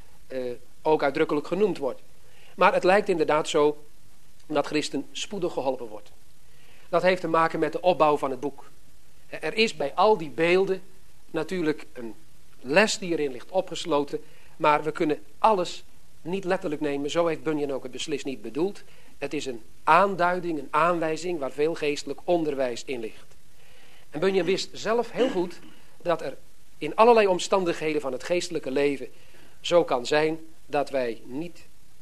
ook uitdrukkelijk genoemd wordt. Maar het lijkt inderdaad zo dat christen spoedig geholpen wordt. Dat heeft te maken met de opbouw van het boek. Er is bij al die beelden natuurlijk een les die erin ligt opgesloten, maar we kunnen alles niet letterlijk nemen. Zo heeft Bunyan ook het beslist niet bedoeld. Het is een aanduiding, een aanwijzing waar veel geestelijk onderwijs in ligt. En Bunyan wist zelf heel goed dat er in allerlei omstandigheden van het geestelijke leven zo kan zijn dat wij niet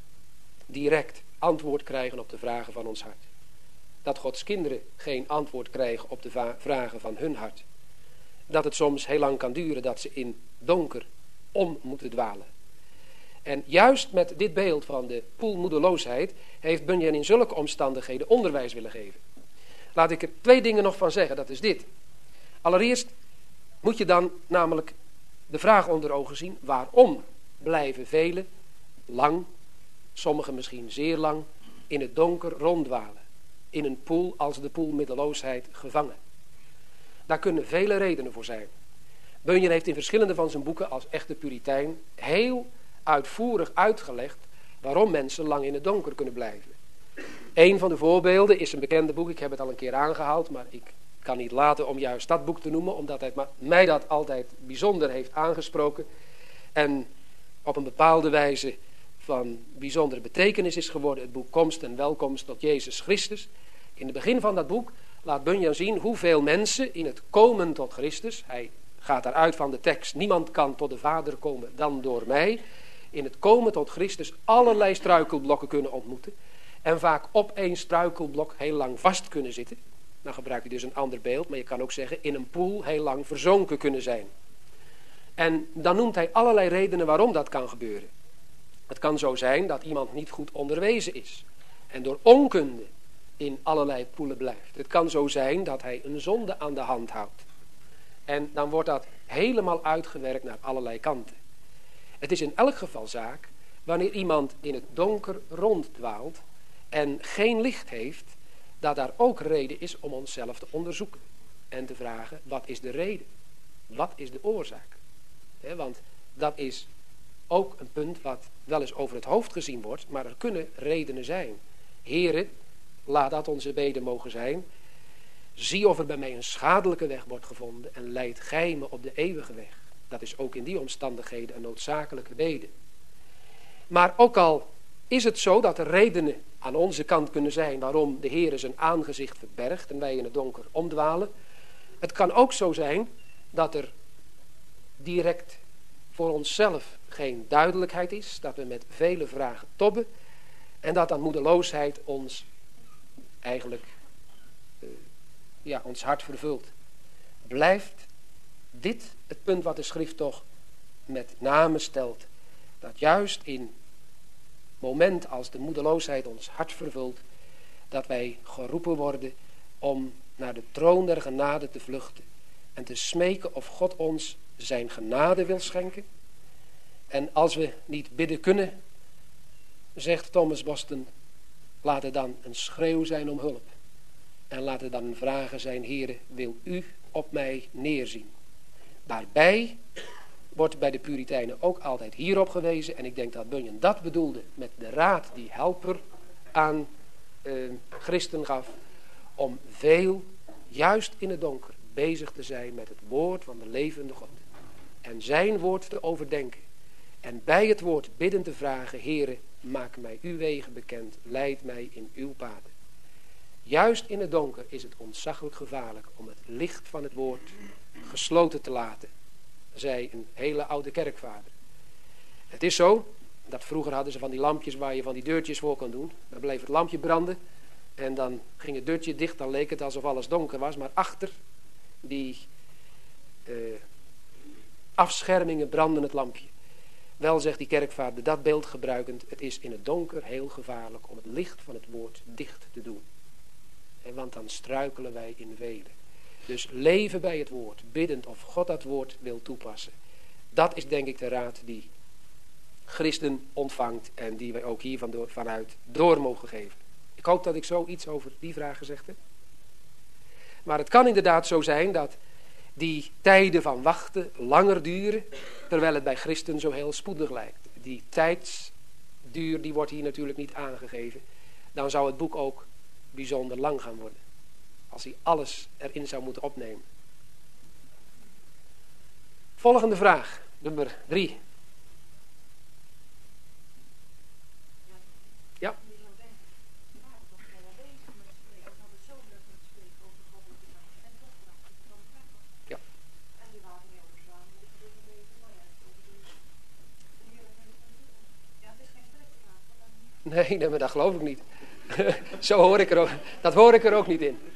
direct antwoord krijgen op de vragen van ons hart. Dat Gods kinderen geen antwoord krijgen op de vragen van hun hart. Dat het soms heel lang kan duren dat ze in donker om moeten dwalen. En juist met dit beeld van de poelmoedeloosheid heeft Bunyan in zulke omstandigheden onderwijs willen geven. Laat ik er 2 dingen nog van zeggen, dat is dit. Allereerst moet je dan namelijk de vraag onder ogen zien: waarom blijven velen lang, sommigen misschien zeer lang, in het donker ronddwalen? In een poel als de poelmiddeloosheid gevangen. Daar kunnen vele redenen voor zijn. Bunyan heeft in verschillende van zijn boeken als echte Puritein heel uitvoerig uitgelegd waarom mensen lang in het donker kunnen blijven. Een van de voorbeelden is een bekende boek, ik heb het al een keer aangehaald, maar ik kan niet laten om juist dat boek te noemen, omdat mij dat altijd bijzonder heeft aangesproken en op een bepaalde wijze van bijzondere betekenis is geworden, het boek Komst en Welkomst tot Jezus Christus. In het begin van dat boek laat Bunyan zien hoeveel mensen in het komen tot Christus, hij gaat daaruit van de tekst, niemand kan tot de Vader komen dan door mij, in het komen tot Christus allerlei struikelblokken kunnen ontmoeten en vaak op één struikelblok heel lang vast kunnen zitten. Dan gebruik je dus een ander beeld, maar je kan ook zeggen in een poel heel lang verzonken kunnen zijn. En dan noemt hij allerlei redenen waarom dat kan gebeuren. Het kan zo zijn dat iemand niet goed onderwezen is en door onkunde in allerlei poelen blijft. Het kan zo zijn dat hij een zonde aan de hand houdt. En dan wordt dat helemaal uitgewerkt naar allerlei kanten. Het is in elk geval zaak wanneer iemand in het donker ronddwaalt en geen licht heeft, dat daar ook reden is om onszelf te onderzoeken. En te vragen, wat is de reden? Wat is de oorzaak? Want dat is ook een punt wat wel eens over het hoofd gezien wordt, maar er kunnen redenen zijn. Heere, laat dat onze bede mogen zijn. Zie of er bij mij een schadelijke weg wordt gevonden en leid gij me op de eeuwige weg. Dat is ook in die omstandigheden een noodzakelijke bede. Maar ook al is het zo dat er redenen aan onze kant kunnen zijn waarom de Heere zijn aangezicht verbergt en wij in het donker omdwalen. Het kan ook zo zijn dat er direct voor onszelf geen duidelijkheid is, dat we met vele vragen tobben en dat aan moedeloosheid ons eigenlijk ons hart vervult. Blijft dit het punt wat de schrift toch met name stelt, dat juist in moment als de moedeloosheid ons hart vervult, dat wij geroepen worden om naar de troon der genade te vluchten en te smeken of God ons zijn genade wil schenken. En als we niet bidden kunnen, zegt Thomas Boston, laat het dan een schreeuw zijn om hulp. En laat het dan een vragen zijn, Heere, wil u op mij neerzien? Daarbij wordt bij de Puritijnen ook altijd hierop gewezen, en ik denk dat Bunyan dat bedoelde met de raad die Helper aan christen gaf, om veel, juist in het donker, bezig te zijn met het woord van de levende God. En zijn woord te overdenken. En bij het woord bidden te vragen, Heere, maak mij uw wegen bekend, leid mij in uw paden. Juist in het donker is het ontzaglijk gevaarlijk om het licht van het woord gesloten te laten, zei een hele oude kerkvader. Het is zo, dat vroeger hadden ze van die lampjes waar je van die deurtjes voor kon doen. Dan bleef het lampje branden en dan ging het deurtje dicht, dan leek het alsof alles donker was. Maar achter die afschermingen brandde het lampje. Wel, zegt die kerkvader, dat beeld gebruikend, het is in het donker heel gevaarlijk om het licht van het woord dicht te doen. Want dan struikelen wij in velen. Dus leven bij het woord, biddend of God dat woord wil toepassen. Dat is denk ik de raad die christen ontvangt en die wij ook hier vanuit door mogen geven. Ik hoop dat ik zo iets over die vraag gezegd heb. Maar het kan inderdaad zo zijn dat die tijden van wachten langer duren, terwijl het bij christen zo heel spoedig lijkt. Die tijdsduur die wordt hier natuurlijk niet aangegeven. Dan zou het boek ook bijzonder lang gaan worden. Als hij alles erin zou moeten opnemen. Volgende vraag, nummer 3. Ja. Ja. Nee, maar dat geloof ik niet. Zo hoor ik er ook, dat hoor ik er ook niet in.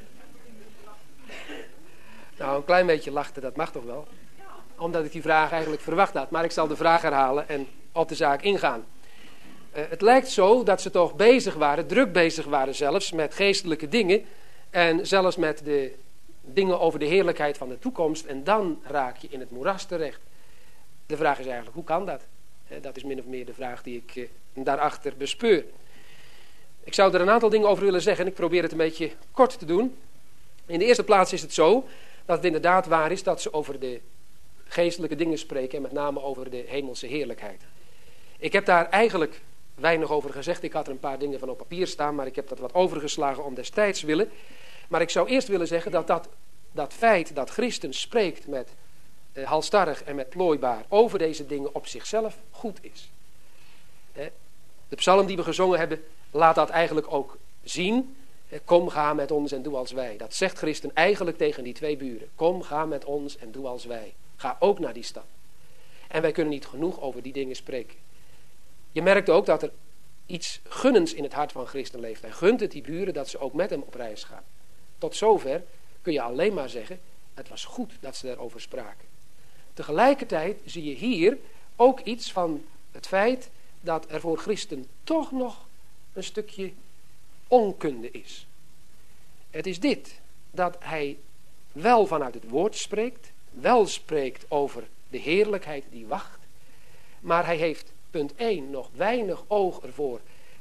Nou, een klein beetje lachten, dat mag toch wel? Omdat ik die vraag eigenlijk verwacht had. Maar ik zal de vraag herhalen en op de zaak ingaan. Het lijkt zo dat ze toch bezig waren, druk bezig waren zelfs, met geestelijke dingen. En zelfs met de dingen over de heerlijkheid van de toekomst. En dan raak je in het moeras terecht. De vraag is eigenlijk, hoe kan dat? Dat is min of meer de vraag die ik daarachter bespeur. Ik zou er een aantal dingen over willen zeggen en ik probeer het een beetje kort te doen. In de eerste plaats is het zo dat het inderdaad waar is dat ze over de geestelijke dingen spreken en met name over de hemelse heerlijkheid. Ik heb daar eigenlijk weinig over gezegd. Ik had er een paar dingen van op papier staan, maar ik heb dat wat overgeslagen om destijds willen. Maar ik zou eerst willen zeggen dat feit dat Christus spreekt met halstarrig en met plooibaar over deze dingen op zichzelf goed is. De psalm die we gezongen hebben laat dat eigenlijk ook zien. Kom, ga met ons en doe als wij. Dat zegt Christus eigenlijk tegen die twee buren. Kom, ga met ons en doe als wij. Ga ook naar die stad. En wij kunnen niet genoeg over die dingen spreken. Je merkt ook dat er iets gunnends in het hart van Christus leeft. Hij gunt het die buren dat ze ook met hem op reis gaan. Tot zover kun je alleen maar zeggen, het was goed dat ze daarover spraken. Tegelijkertijd zie je hier ook iets van het feit dat er voor Christen toch nog een stukje onkunde is. Het is dit, dat hij wel vanuit het woord spreekt, wel spreekt over de heerlijkheid die wacht, maar hij heeft, punt 1, nog weinig oog ervoor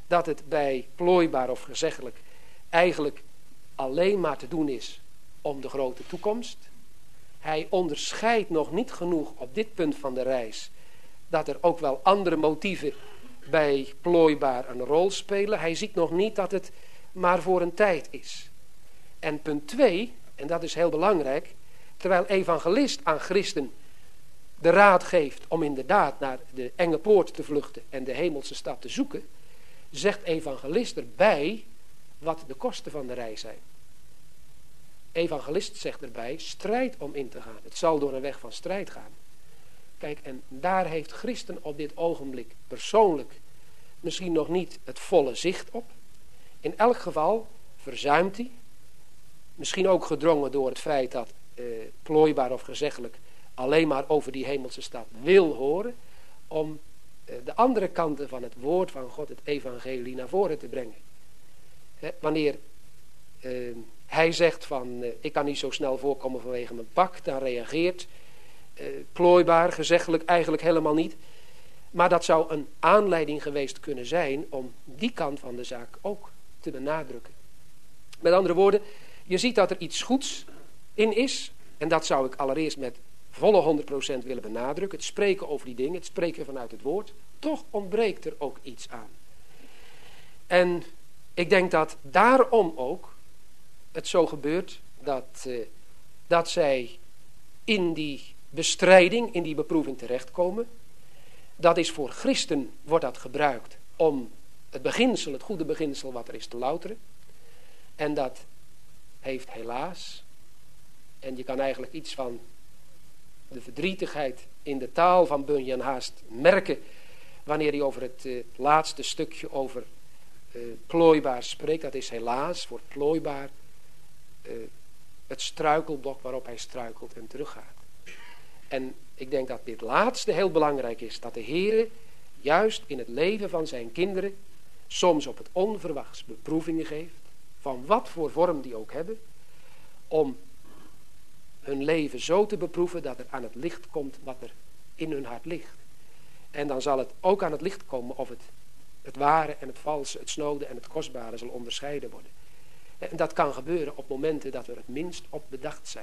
dat het bij plooibaar of gezeggelijk eigenlijk alleen maar te doen is om de grote toekomst. Hij onderscheidt nog niet genoeg op dit punt van de reis dat er ook wel andere motieven bij plooibaar een rol spelen. Hij ziet nog niet dat het maar voor een tijd is. En punt 2, en dat is heel belangrijk, terwijl evangelist aan christen de raad geeft om inderdaad naar de enge poort te vluchten en de hemelse stad te zoeken, zegt evangelist erbij wat de kosten van de reis zijn. Evangelist zegt erbij, strijd om in te gaan. Het zal door een weg van strijd gaan. Kijk, en daar heeft christen op dit ogenblik persoonlijk misschien nog niet het volle zicht op. In elk geval verzuimt hij, misschien ook gedrongen door het feit dat plooibaar of gezeggelijk alleen maar over die hemelse stad wil horen, om de andere kanten van het woord van God, het evangelie, naar voren te brengen. Wanneer hij zegt van, ik kan niet zo snel voorkomen vanwege mijn pak, dan reageert plooibaar, gezeggelijk eigenlijk helemaal niet. Maar dat zou een aanleiding geweest kunnen zijn om die kant van de zaak ook te benadrukken. Met andere woorden, je ziet dat er iets goeds in is, en dat zou ik allereerst met volle 100% willen benadrukken. Het spreken over die dingen, het spreken vanuit het woord. Toch ontbreekt er ook iets aan. En ik denk dat daarom ook het zo gebeurt dat zij in die bestrijding, in die beproeving terechtkomen. Dat is voor christen, wordt dat gebruikt om het beginsel, het goede beginsel wat er is te louteren. En dat heeft helaas, en je kan eigenlijk iets van de verdrietigheid in de taal van Bunyan haast merken wanneer hij over het laatste stukje over plooibaar spreekt. Dat is helaas voor plooibaar het struikelblok waarop hij struikelt en teruggaat. En ik denk dat dit laatste heel belangrijk is. Dat de Heere juist in het leven van zijn kinderen soms op het onverwachts beproevingen geeft. Van wat voor vorm die ook hebben. Om hun leven zo te beproeven dat er aan het licht komt wat er in hun hart ligt. En dan zal het ook aan het licht komen of het ware en het valse, het snode en het kostbare zal onderscheiden worden. En dat kan gebeuren op momenten dat we het minst op bedacht zijn.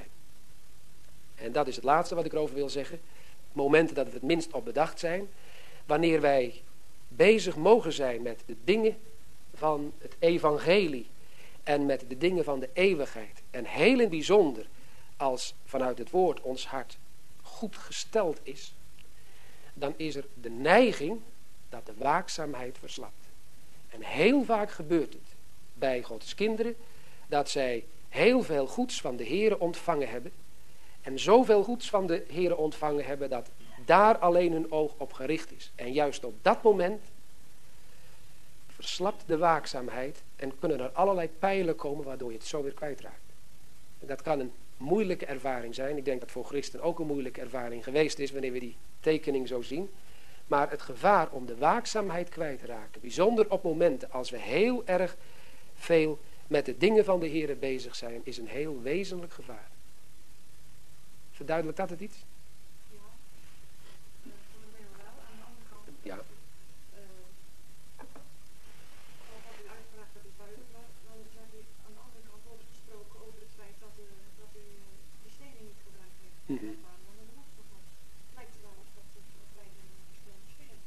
En dat is het laatste wat ik erover wil zeggen. Momenten dat we het minst op bedacht zijn. Wanneer wij bezig mogen zijn met de dingen van het evangelie. En met de dingen van de eeuwigheid. En heel in bijzonder als vanuit het woord ons hart goed gesteld is. Dan is er de neiging dat de waakzaamheid verslapt. En heel vaak gebeurt het bij Gods kinderen. Dat zij heel veel goeds van de Heere ontvangen hebben. En zoveel goeds van de Heere ontvangen hebben dat daar alleen hun oog op gericht is. En juist op dat moment verslapt de waakzaamheid en kunnen er allerlei pijlen komen waardoor je het zo weer kwijtraakt. En dat kan een moeilijke ervaring zijn. Ik denk dat voor christen ook een moeilijke ervaring geweest is wanneer we die tekening zo zien. Maar het gevaar om de waakzaamheid kwijt te raken, bijzonder op momenten als we heel erg veel met de dingen van de Heere bezig zijn, is een heel wezenlijk gevaar. Verduidelijkt dat het iets? Ja, voor een deel wel. Aan de andere kant, Ja. wat u uitgebracht hebt is duidelijk, maar dan heb ik aan de andere kant ook gesproken over het feit dat u die stenen niet gebruikt heeft. Mhm. Maar dan de belofte van. Het lijkt er wel of dat het bij de stenen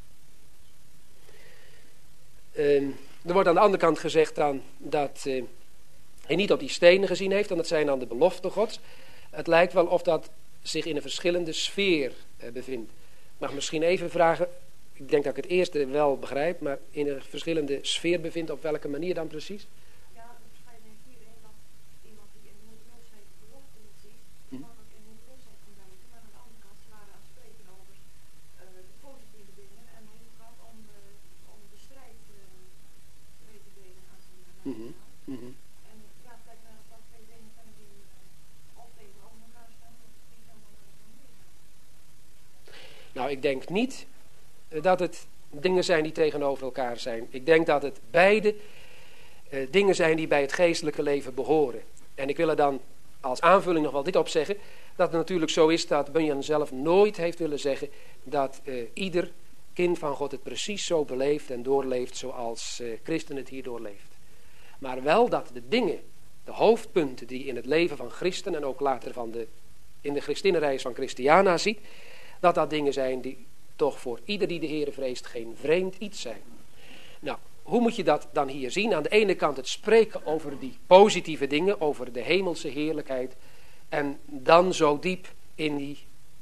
is. Er wordt aan de andere kant gezegd dan dat hij niet op die stenen gezien heeft, en dat zijn dan de beloften Gods. Het lijkt wel of dat zich in een verschillende sfeer bevindt. Ik mag misschien even vragen, ik denk dat ik het eerste wel begrijp, maar in een verschillende sfeer bevindt, op welke manier dan precies? Ja, de verscheidenheid hierin dat iemand die in moedeloosheid de belofte niet ziet, makkelijk in moedeloosheid kan duiken, maar aan de andere kant waren aan het spreken over de positieve dingen en heel gaat om de strijd mee te delen aan zijn naam. En ja, het lijkt mij dat dat twee dingen zijn die of tegenover elkaar staan, of niet aan elkaar staan meegaan. Nou, ik denk niet dat het dingen zijn die tegenover elkaar zijn. Ik denk dat het beide dingen zijn die bij het geestelijke leven behoren. En ik wil er dan als aanvulling nog wel dit op zeggen, dat het natuurlijk zo is dat Bunyan zelf nooit heeft willen zeggen dat ieder kind van God het precies zo beleeft en doorleeft zoals Christen het hier doorleeft. Maar wel dat de dingen, de hoofdpunten die in het leven van Christen en ook later in de Christinnenreis van Christiana ziet, dat dingen zijn die toch voor ieder die de Heere vreest geen vreemd iets zijn. Nou, hoe moet je dat dan hier zien? Aan de ene kant het spreken over die positieve dingen, over de hemelse heerlijkheid, en dan zo diep in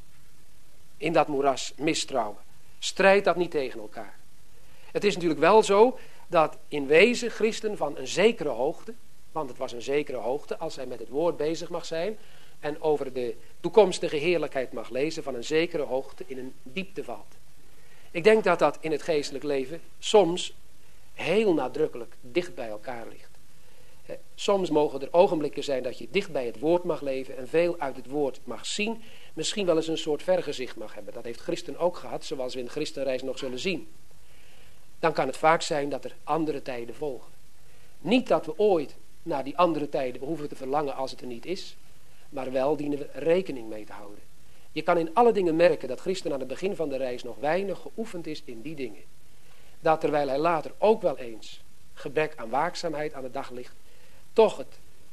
dat moeras mistrouwen. Strijd dat niet tegen elkaar. Het is natuurlijk wel zo dat in wezen Christen van een zekere hoogte, want het was een zekere hoogte als hij met het woord bezig mag zijn en over de toekomstige heerlijkheid mag lezen, van een zekere hoogte in een diepte valt. Ik denk dat dat in het geestelijk leven soms heel nadrukkelijk dicht bij elkaar ligt. Soms mogen er ogenblikken zijn dat je dicht bij het woord mag leven en veel uit het woord mag zien. Misschien wel eens een soort vergezicht mag hebben. Dat heeft Christen ook gehad, zoals we in de Christenreis nog zullen zien. Dan kan het vaak zijn dat er andere tijden volgen. Niet dat we ooit naar die andere tijden hoeven te verlangen als het er niet is, maar wel dienen we rekening mee te houden. Je kan in alle dingen merken dat Christen aan het begin van de reis nog weinig geoefend is in die dingen. Dat terwijl hij later ook wel eens gebrek aan waakzaamheid aan de dag ligt, toch het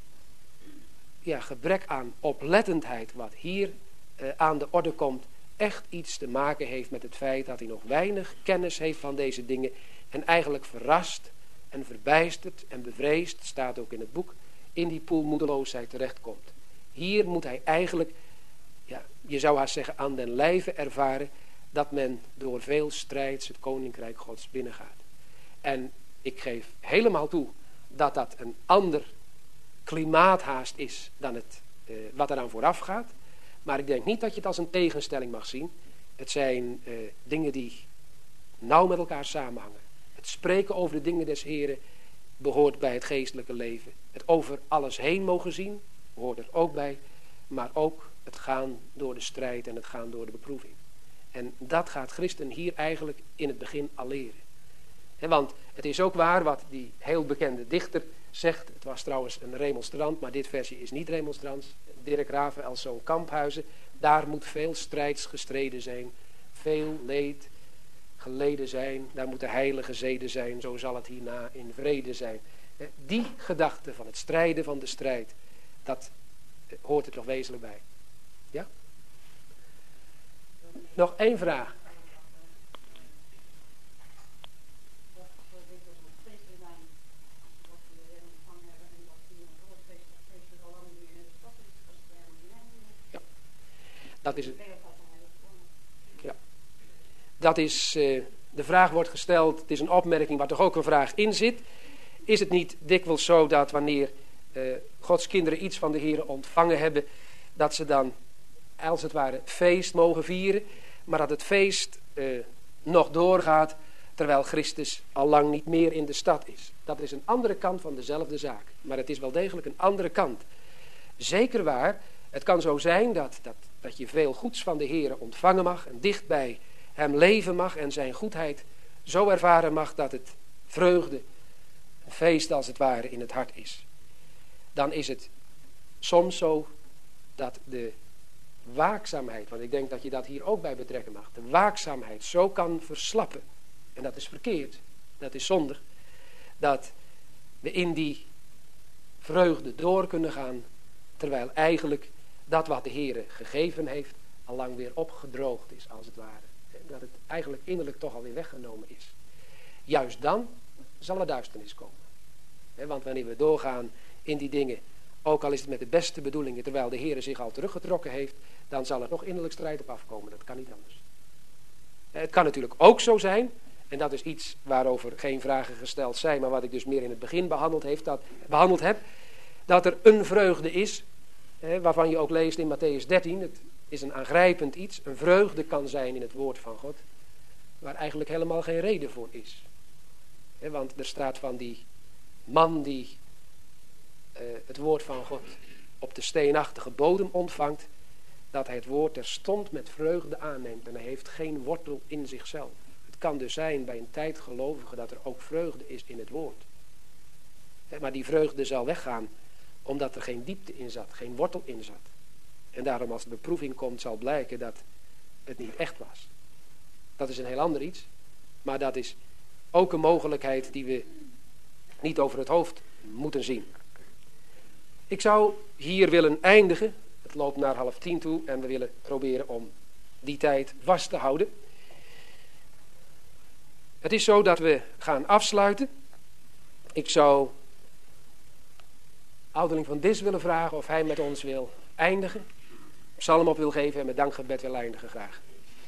gebrek aan oplettendheid wat hier aan de orde komt, echt iets te maken heeft met het feit dat hij nog weinig kennis heeft van deze dingen en eigenlijk verrast en verbijsterd en bevreesd, staat ook in het boek, in die poel moedeloosheid terechtkomt. Hier moet hij eigenlijk, je zou haast zeggen, aan den lijve ervaren dat men door veel strijds het koninkrijk Gods binnengaat. En ik geef helemaal toe dat dat een ander klimaathaast is dan het wat eraan vooraf gaat. Maar ik denk niet dat je het als een tegenstelling mag zien. Het zijn dingen die nauw met elkaar samenhangen. Het spreken over de dingen des Heren behoort bij het geestelijke leven. Het over alles heen mogen zien hoort er ook bij. Maar ook het gaan door de strijd en het gaan door de beproeving. En dat gaat Christen hier eigenlijk in het begin al leren. Want het is ook waar wat die heel bekende dichter zegt. Het was trouwens een remonstrant, maar dit versje is niet remonstrants. Dirk Rafael zo'n Kamphuizen. Daar moet veel strijds gestreden zijn. Veel leed geleden zijn. Daar moeten heilige zeden zijn. Zo zal het hierna in vrede zijn. Die gedachte van het strijden van de strijd. Dat hoort er toch wezenlijk bij. Ja? Nog één vraag. Dat is het. Ja. Dat is, de vraag wordt gesteld, het is een opmerking waar toch ook een vraag in zit. Is het niet dikwijls zo dat wanneer Gods kinderen iets van de Heer ontvangen hebben, dat ze dan als het ware feest mogen vieren, maar dat het feest nog doorgaat terwijl Christus al lang niet meer in de stad is. Dat is een andere kant van dezelfde zaak, maar het is wel degelijk een andere kant. Zeker waar, het kan zo zijn dat je veel goeds van de Heer ontvangen mag en dicht bij hem leven mag en zijn goedheid zo ervaren mag dat het vreugde, een feest als het ware in het hart is. Dan is het soms zo dat de waakzaamheid, want ik denk dat je dat hier ook bij betrekken mag, de waakzaamheid zo kan verslappen, en dat is verkeerd, dat is zondig, dat we in die vreugde door kunnen gaan, terwijl eigenlijk dat wat de Heere gegeven heeft, al lang weer opgedroogd is, als het ware. Dat het eigenlijk innerlijk toch alweer weggenomen is. Juist dan zal er duisternis komen. Want wanneer we doorgaan in die dingen, ook al is het met de beste bedoelingen, terwijl de Heere zich al teruggetrokken heeft, dan zal er nog innerlijk strijd op afkomen. Dat kan niet anders. Het kan natuurlijk ook zo zijn, en dat is iets waarover geen vragen gesteld zijn, maar wat ik dus meer in het begin behandeld heb, dat er een vreugde is, waarvan je ook leest in Mattheüs 13, het is een aangrijpend iets, een vreugde kan zijn in het woord van God, waar eigenlijk helemaal geen reden voor is. Want er staat van die man die het woord van God op de steenachtige bodem ontvangt, dat hij het woord terstond met vreugde aanneemt en hij heeft geen wortel in zichzelf. Het kan dus zijn bij een tijdgelovige dat er ook vreugde is in het woord. Maar die vreugde zal weggaan omdat er geen diepte in zat, geen wortel in zat. En daarom als de beproeving komt zal blijken dat het niet echt was. Dat is een heel ander iets. Maar dat is ook een mogelijkheid die we niet over het hoofd moeten zien. Ik zou hier willen eindigen. Het loopt naar 9:30 toe en we willen proberen om die tijd vast te houden. Het is zo dat we gaan afsluiten. Ik zou ouderling van Dis willen vragen of hij met ons wil eindigen. Psalm op wil geven en met dankgebed wil eindigen graag.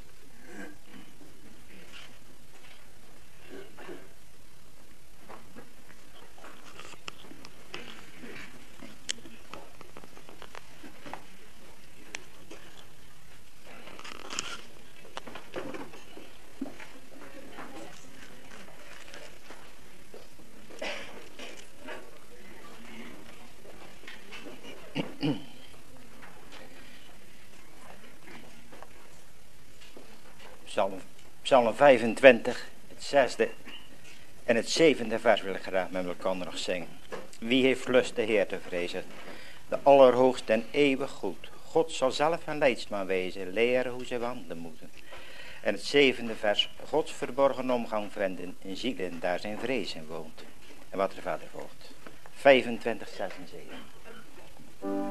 Psalm 25, het 6e en het 7e vers wil ik graag met elkaar nog zingen. Wie heeft lust de Heer te vrezen? De Allerhoogste en eeuwig goed. God zal zelf een leidsman wezen, leren hoe ze wandelen moeten. En het 7e vers, Gods verborgen omgang vinden in zielen, daar zijn vrees in woont. En wat er verder volgt. 25, 6 en 7.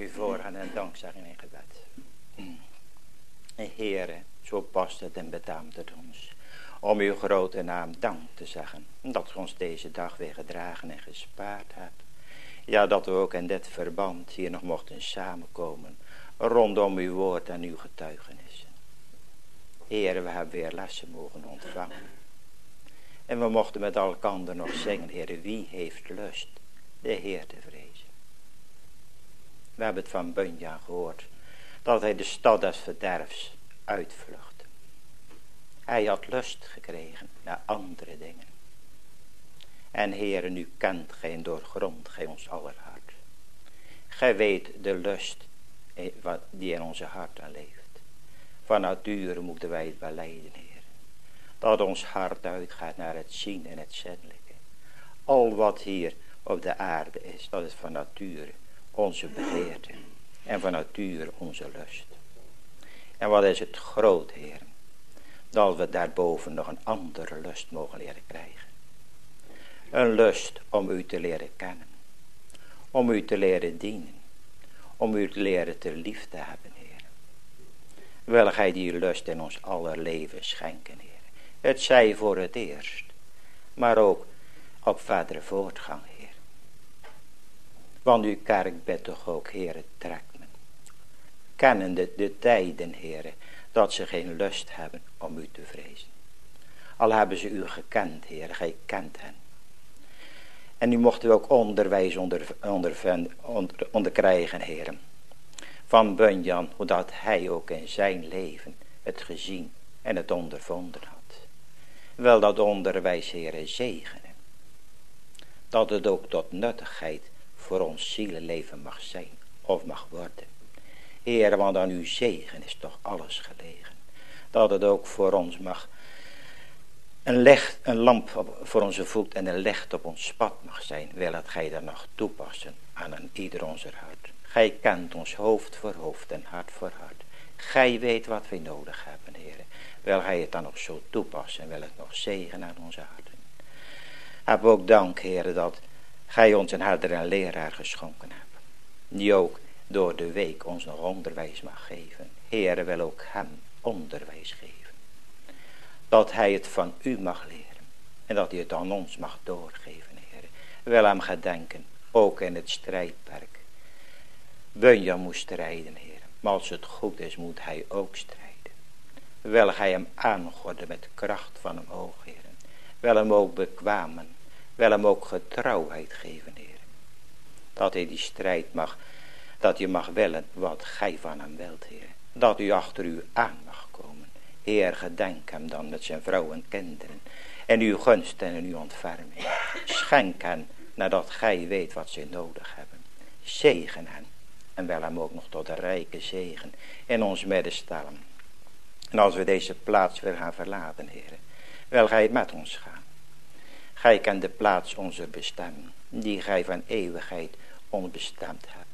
u voorgaan en dankzegging in gebed. Heere, zo past het en betaamt het ons om uw grote naam dank te zeggen. Dat u ons deze dag weer gedragen en gespaard hebt. Ja, dat we ook in dit verband hier nog mochten samenkomen rondom uw woord en uw getuigenissen. Heere, we hebben weer lessen mogen ontvangen. En we mochten met elkander nog zingen, Heere, wie heeft lust de Heer te vrezen. We hebben het van Bunyan gehoord, dat hij de stad des verderfs uitvluchtte. Hij had lust gekregen naar andere dingen. En Heere, nu kent gij en doorgrondt gij ons aller hart. Gij weet de lust die in onze harten leeft. Van nature moeten wij het belijden, Heer. Dat ons hart uitgaat naar het zien en het zedelijke. Al wat hier op de aarde is, dat is van nature onze begeerte. En van nature onze lust. En wat is het groot, Heer. Dat we daarboven nog een andere lust mogen leren krijgen. Een lust om u te leren kennen. Om u te leren dienen. Om u te leren te lief te hebben, Heer. Wil gij die lust in ons aller leven schenken, Heer. Het zij voor het eerst. Maar ook op verdere voortgang, Heer. Want uw kerk bent toch ook, Heer, het trekt me. Kennende de tijden, Heer, dat ze geen lust hebben om u te vrezen. Al hebben ze u gekend, Heer, gij kent hen. En nu mochten we ook onderwijs onderkrijgen, Heer. Van Bunyan, hoe dat hij ook in zijn leven het gezien en het ondervonden had. Wel dat onderwijs, Heer, zegenen. Dat het ook tot nuttigheid voor ons zielenleven mag zijn of mag worden. Heer, want aan uw zegen is toch alles gelegen. Dat het ook voor ons mag een lamp voor onze voet en een licht op ons pad mag zijn. Wil dat gij dat nog toepassen aan ieder onze hart. Gij kent ons hoofd voor hoofd en hart voor hart. Gij weet wat wij nodig hebben, Heer. Wil gij het dan nog zo toepassen en wil het nog zegen aan onze harten. Heb ook dank, Heer, dat gij ons een herder en leraar geschonken hebt. Die ook door de week ons nog onderwijs mag geven. Heer, wil ook hem onderwijs geven. Dat hij het van u mag leren. En dat hij het aan ons mag doorgeven, Heer. Wil hem gedenken, ook in het strijdperk. Bunyan moest strijden, Heer. Maar als het goed is, moet hij ook strijden. Wil gij hem aangorden met kracht van hem oog, Heer. Wil hem ook bekwamen. Wil hem ook getrouwheid geven, Heer. Dat hij die strijd mag, dat je mag willen wat gij van hem wilt, Heer. Dat u achter u aan mag komen. Heer, gedenk hem dan met zijn vrouw en kinderen. En uw gunst en uw ontferming. Schenk hen nadat gij weet wat ze nodig hebben. Zegen hen. En wil hem ook nog tot een rijke zegen in ons midden stellen. En als we deze plaats weer gaan verlaten, Heer. Wil gij met ons gaan. Gij kent de plaats onze bestemming. Die gij van eeuwigheid ons bestemd hebt.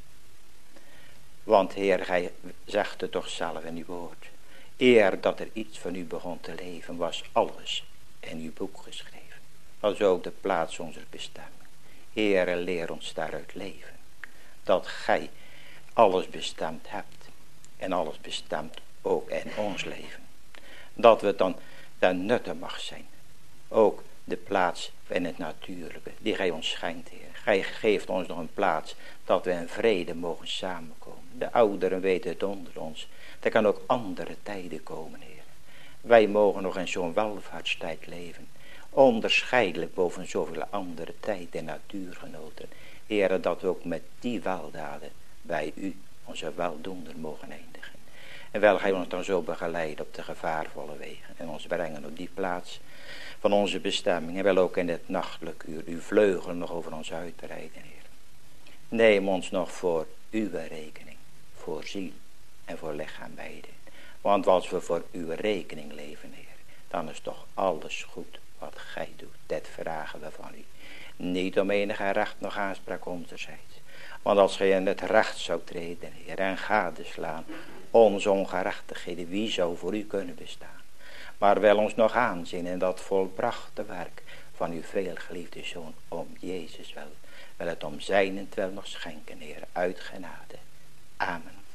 Want Heer, gij zegt het toch zelf in uw woord. Eer dat er iets van u begon te leven, was alles in uw boek geschreven. Dat is ook de plaats onze bestemming. Heer, leer ons daaruit leven. Dat gij alles bestemd hebt. En alles bestemt ook in ons leven. Dat we dan ten nutte mag zijn. Ook de plaats in het natuurlijke, die gij ons schenkt, Heer. Gij geeft ons nog een plaats, dat we in vrede mogen samenkomen. De ouderen weten het onder ons. Er kan ook andere tijden komen, Heer. Wij mogen nog in zo'n welvaartstijd leven. Onderscheidelijk boven zoveel andere tijd en natuurgenoten. Heer, dat we ook met die weldaden bij u, onze weldoender, mogen eindigen. En wel gij ons dan zo begeleiden op de gevaarvolle wegen. En ons brengen op die plaats van onze bestemming. En wel ook in het nachtelijk uur uw vleugelen nog over ons uitbreiden, Heer. Neem ons nog voor uw rekening. Voor ziel en voor lichaam beide. Want als we voor uw rekening leven, Heer. Dan is toch alles goed wat gij doet. Dit vragen we van u. Niet om enige recht nog aanspraak onderzijds. Want als gij in het recht zou treden, Heer. En gadeslaan onze ongerechtigheden. Wie zou voor u kunnen bestaan? maar wil ons nog aanzien in dat volbrachte werk van uw veelgeliefde Zoon, om Jezus wil het om zijnentwil nog schenken, Heer, uit genade. Amen.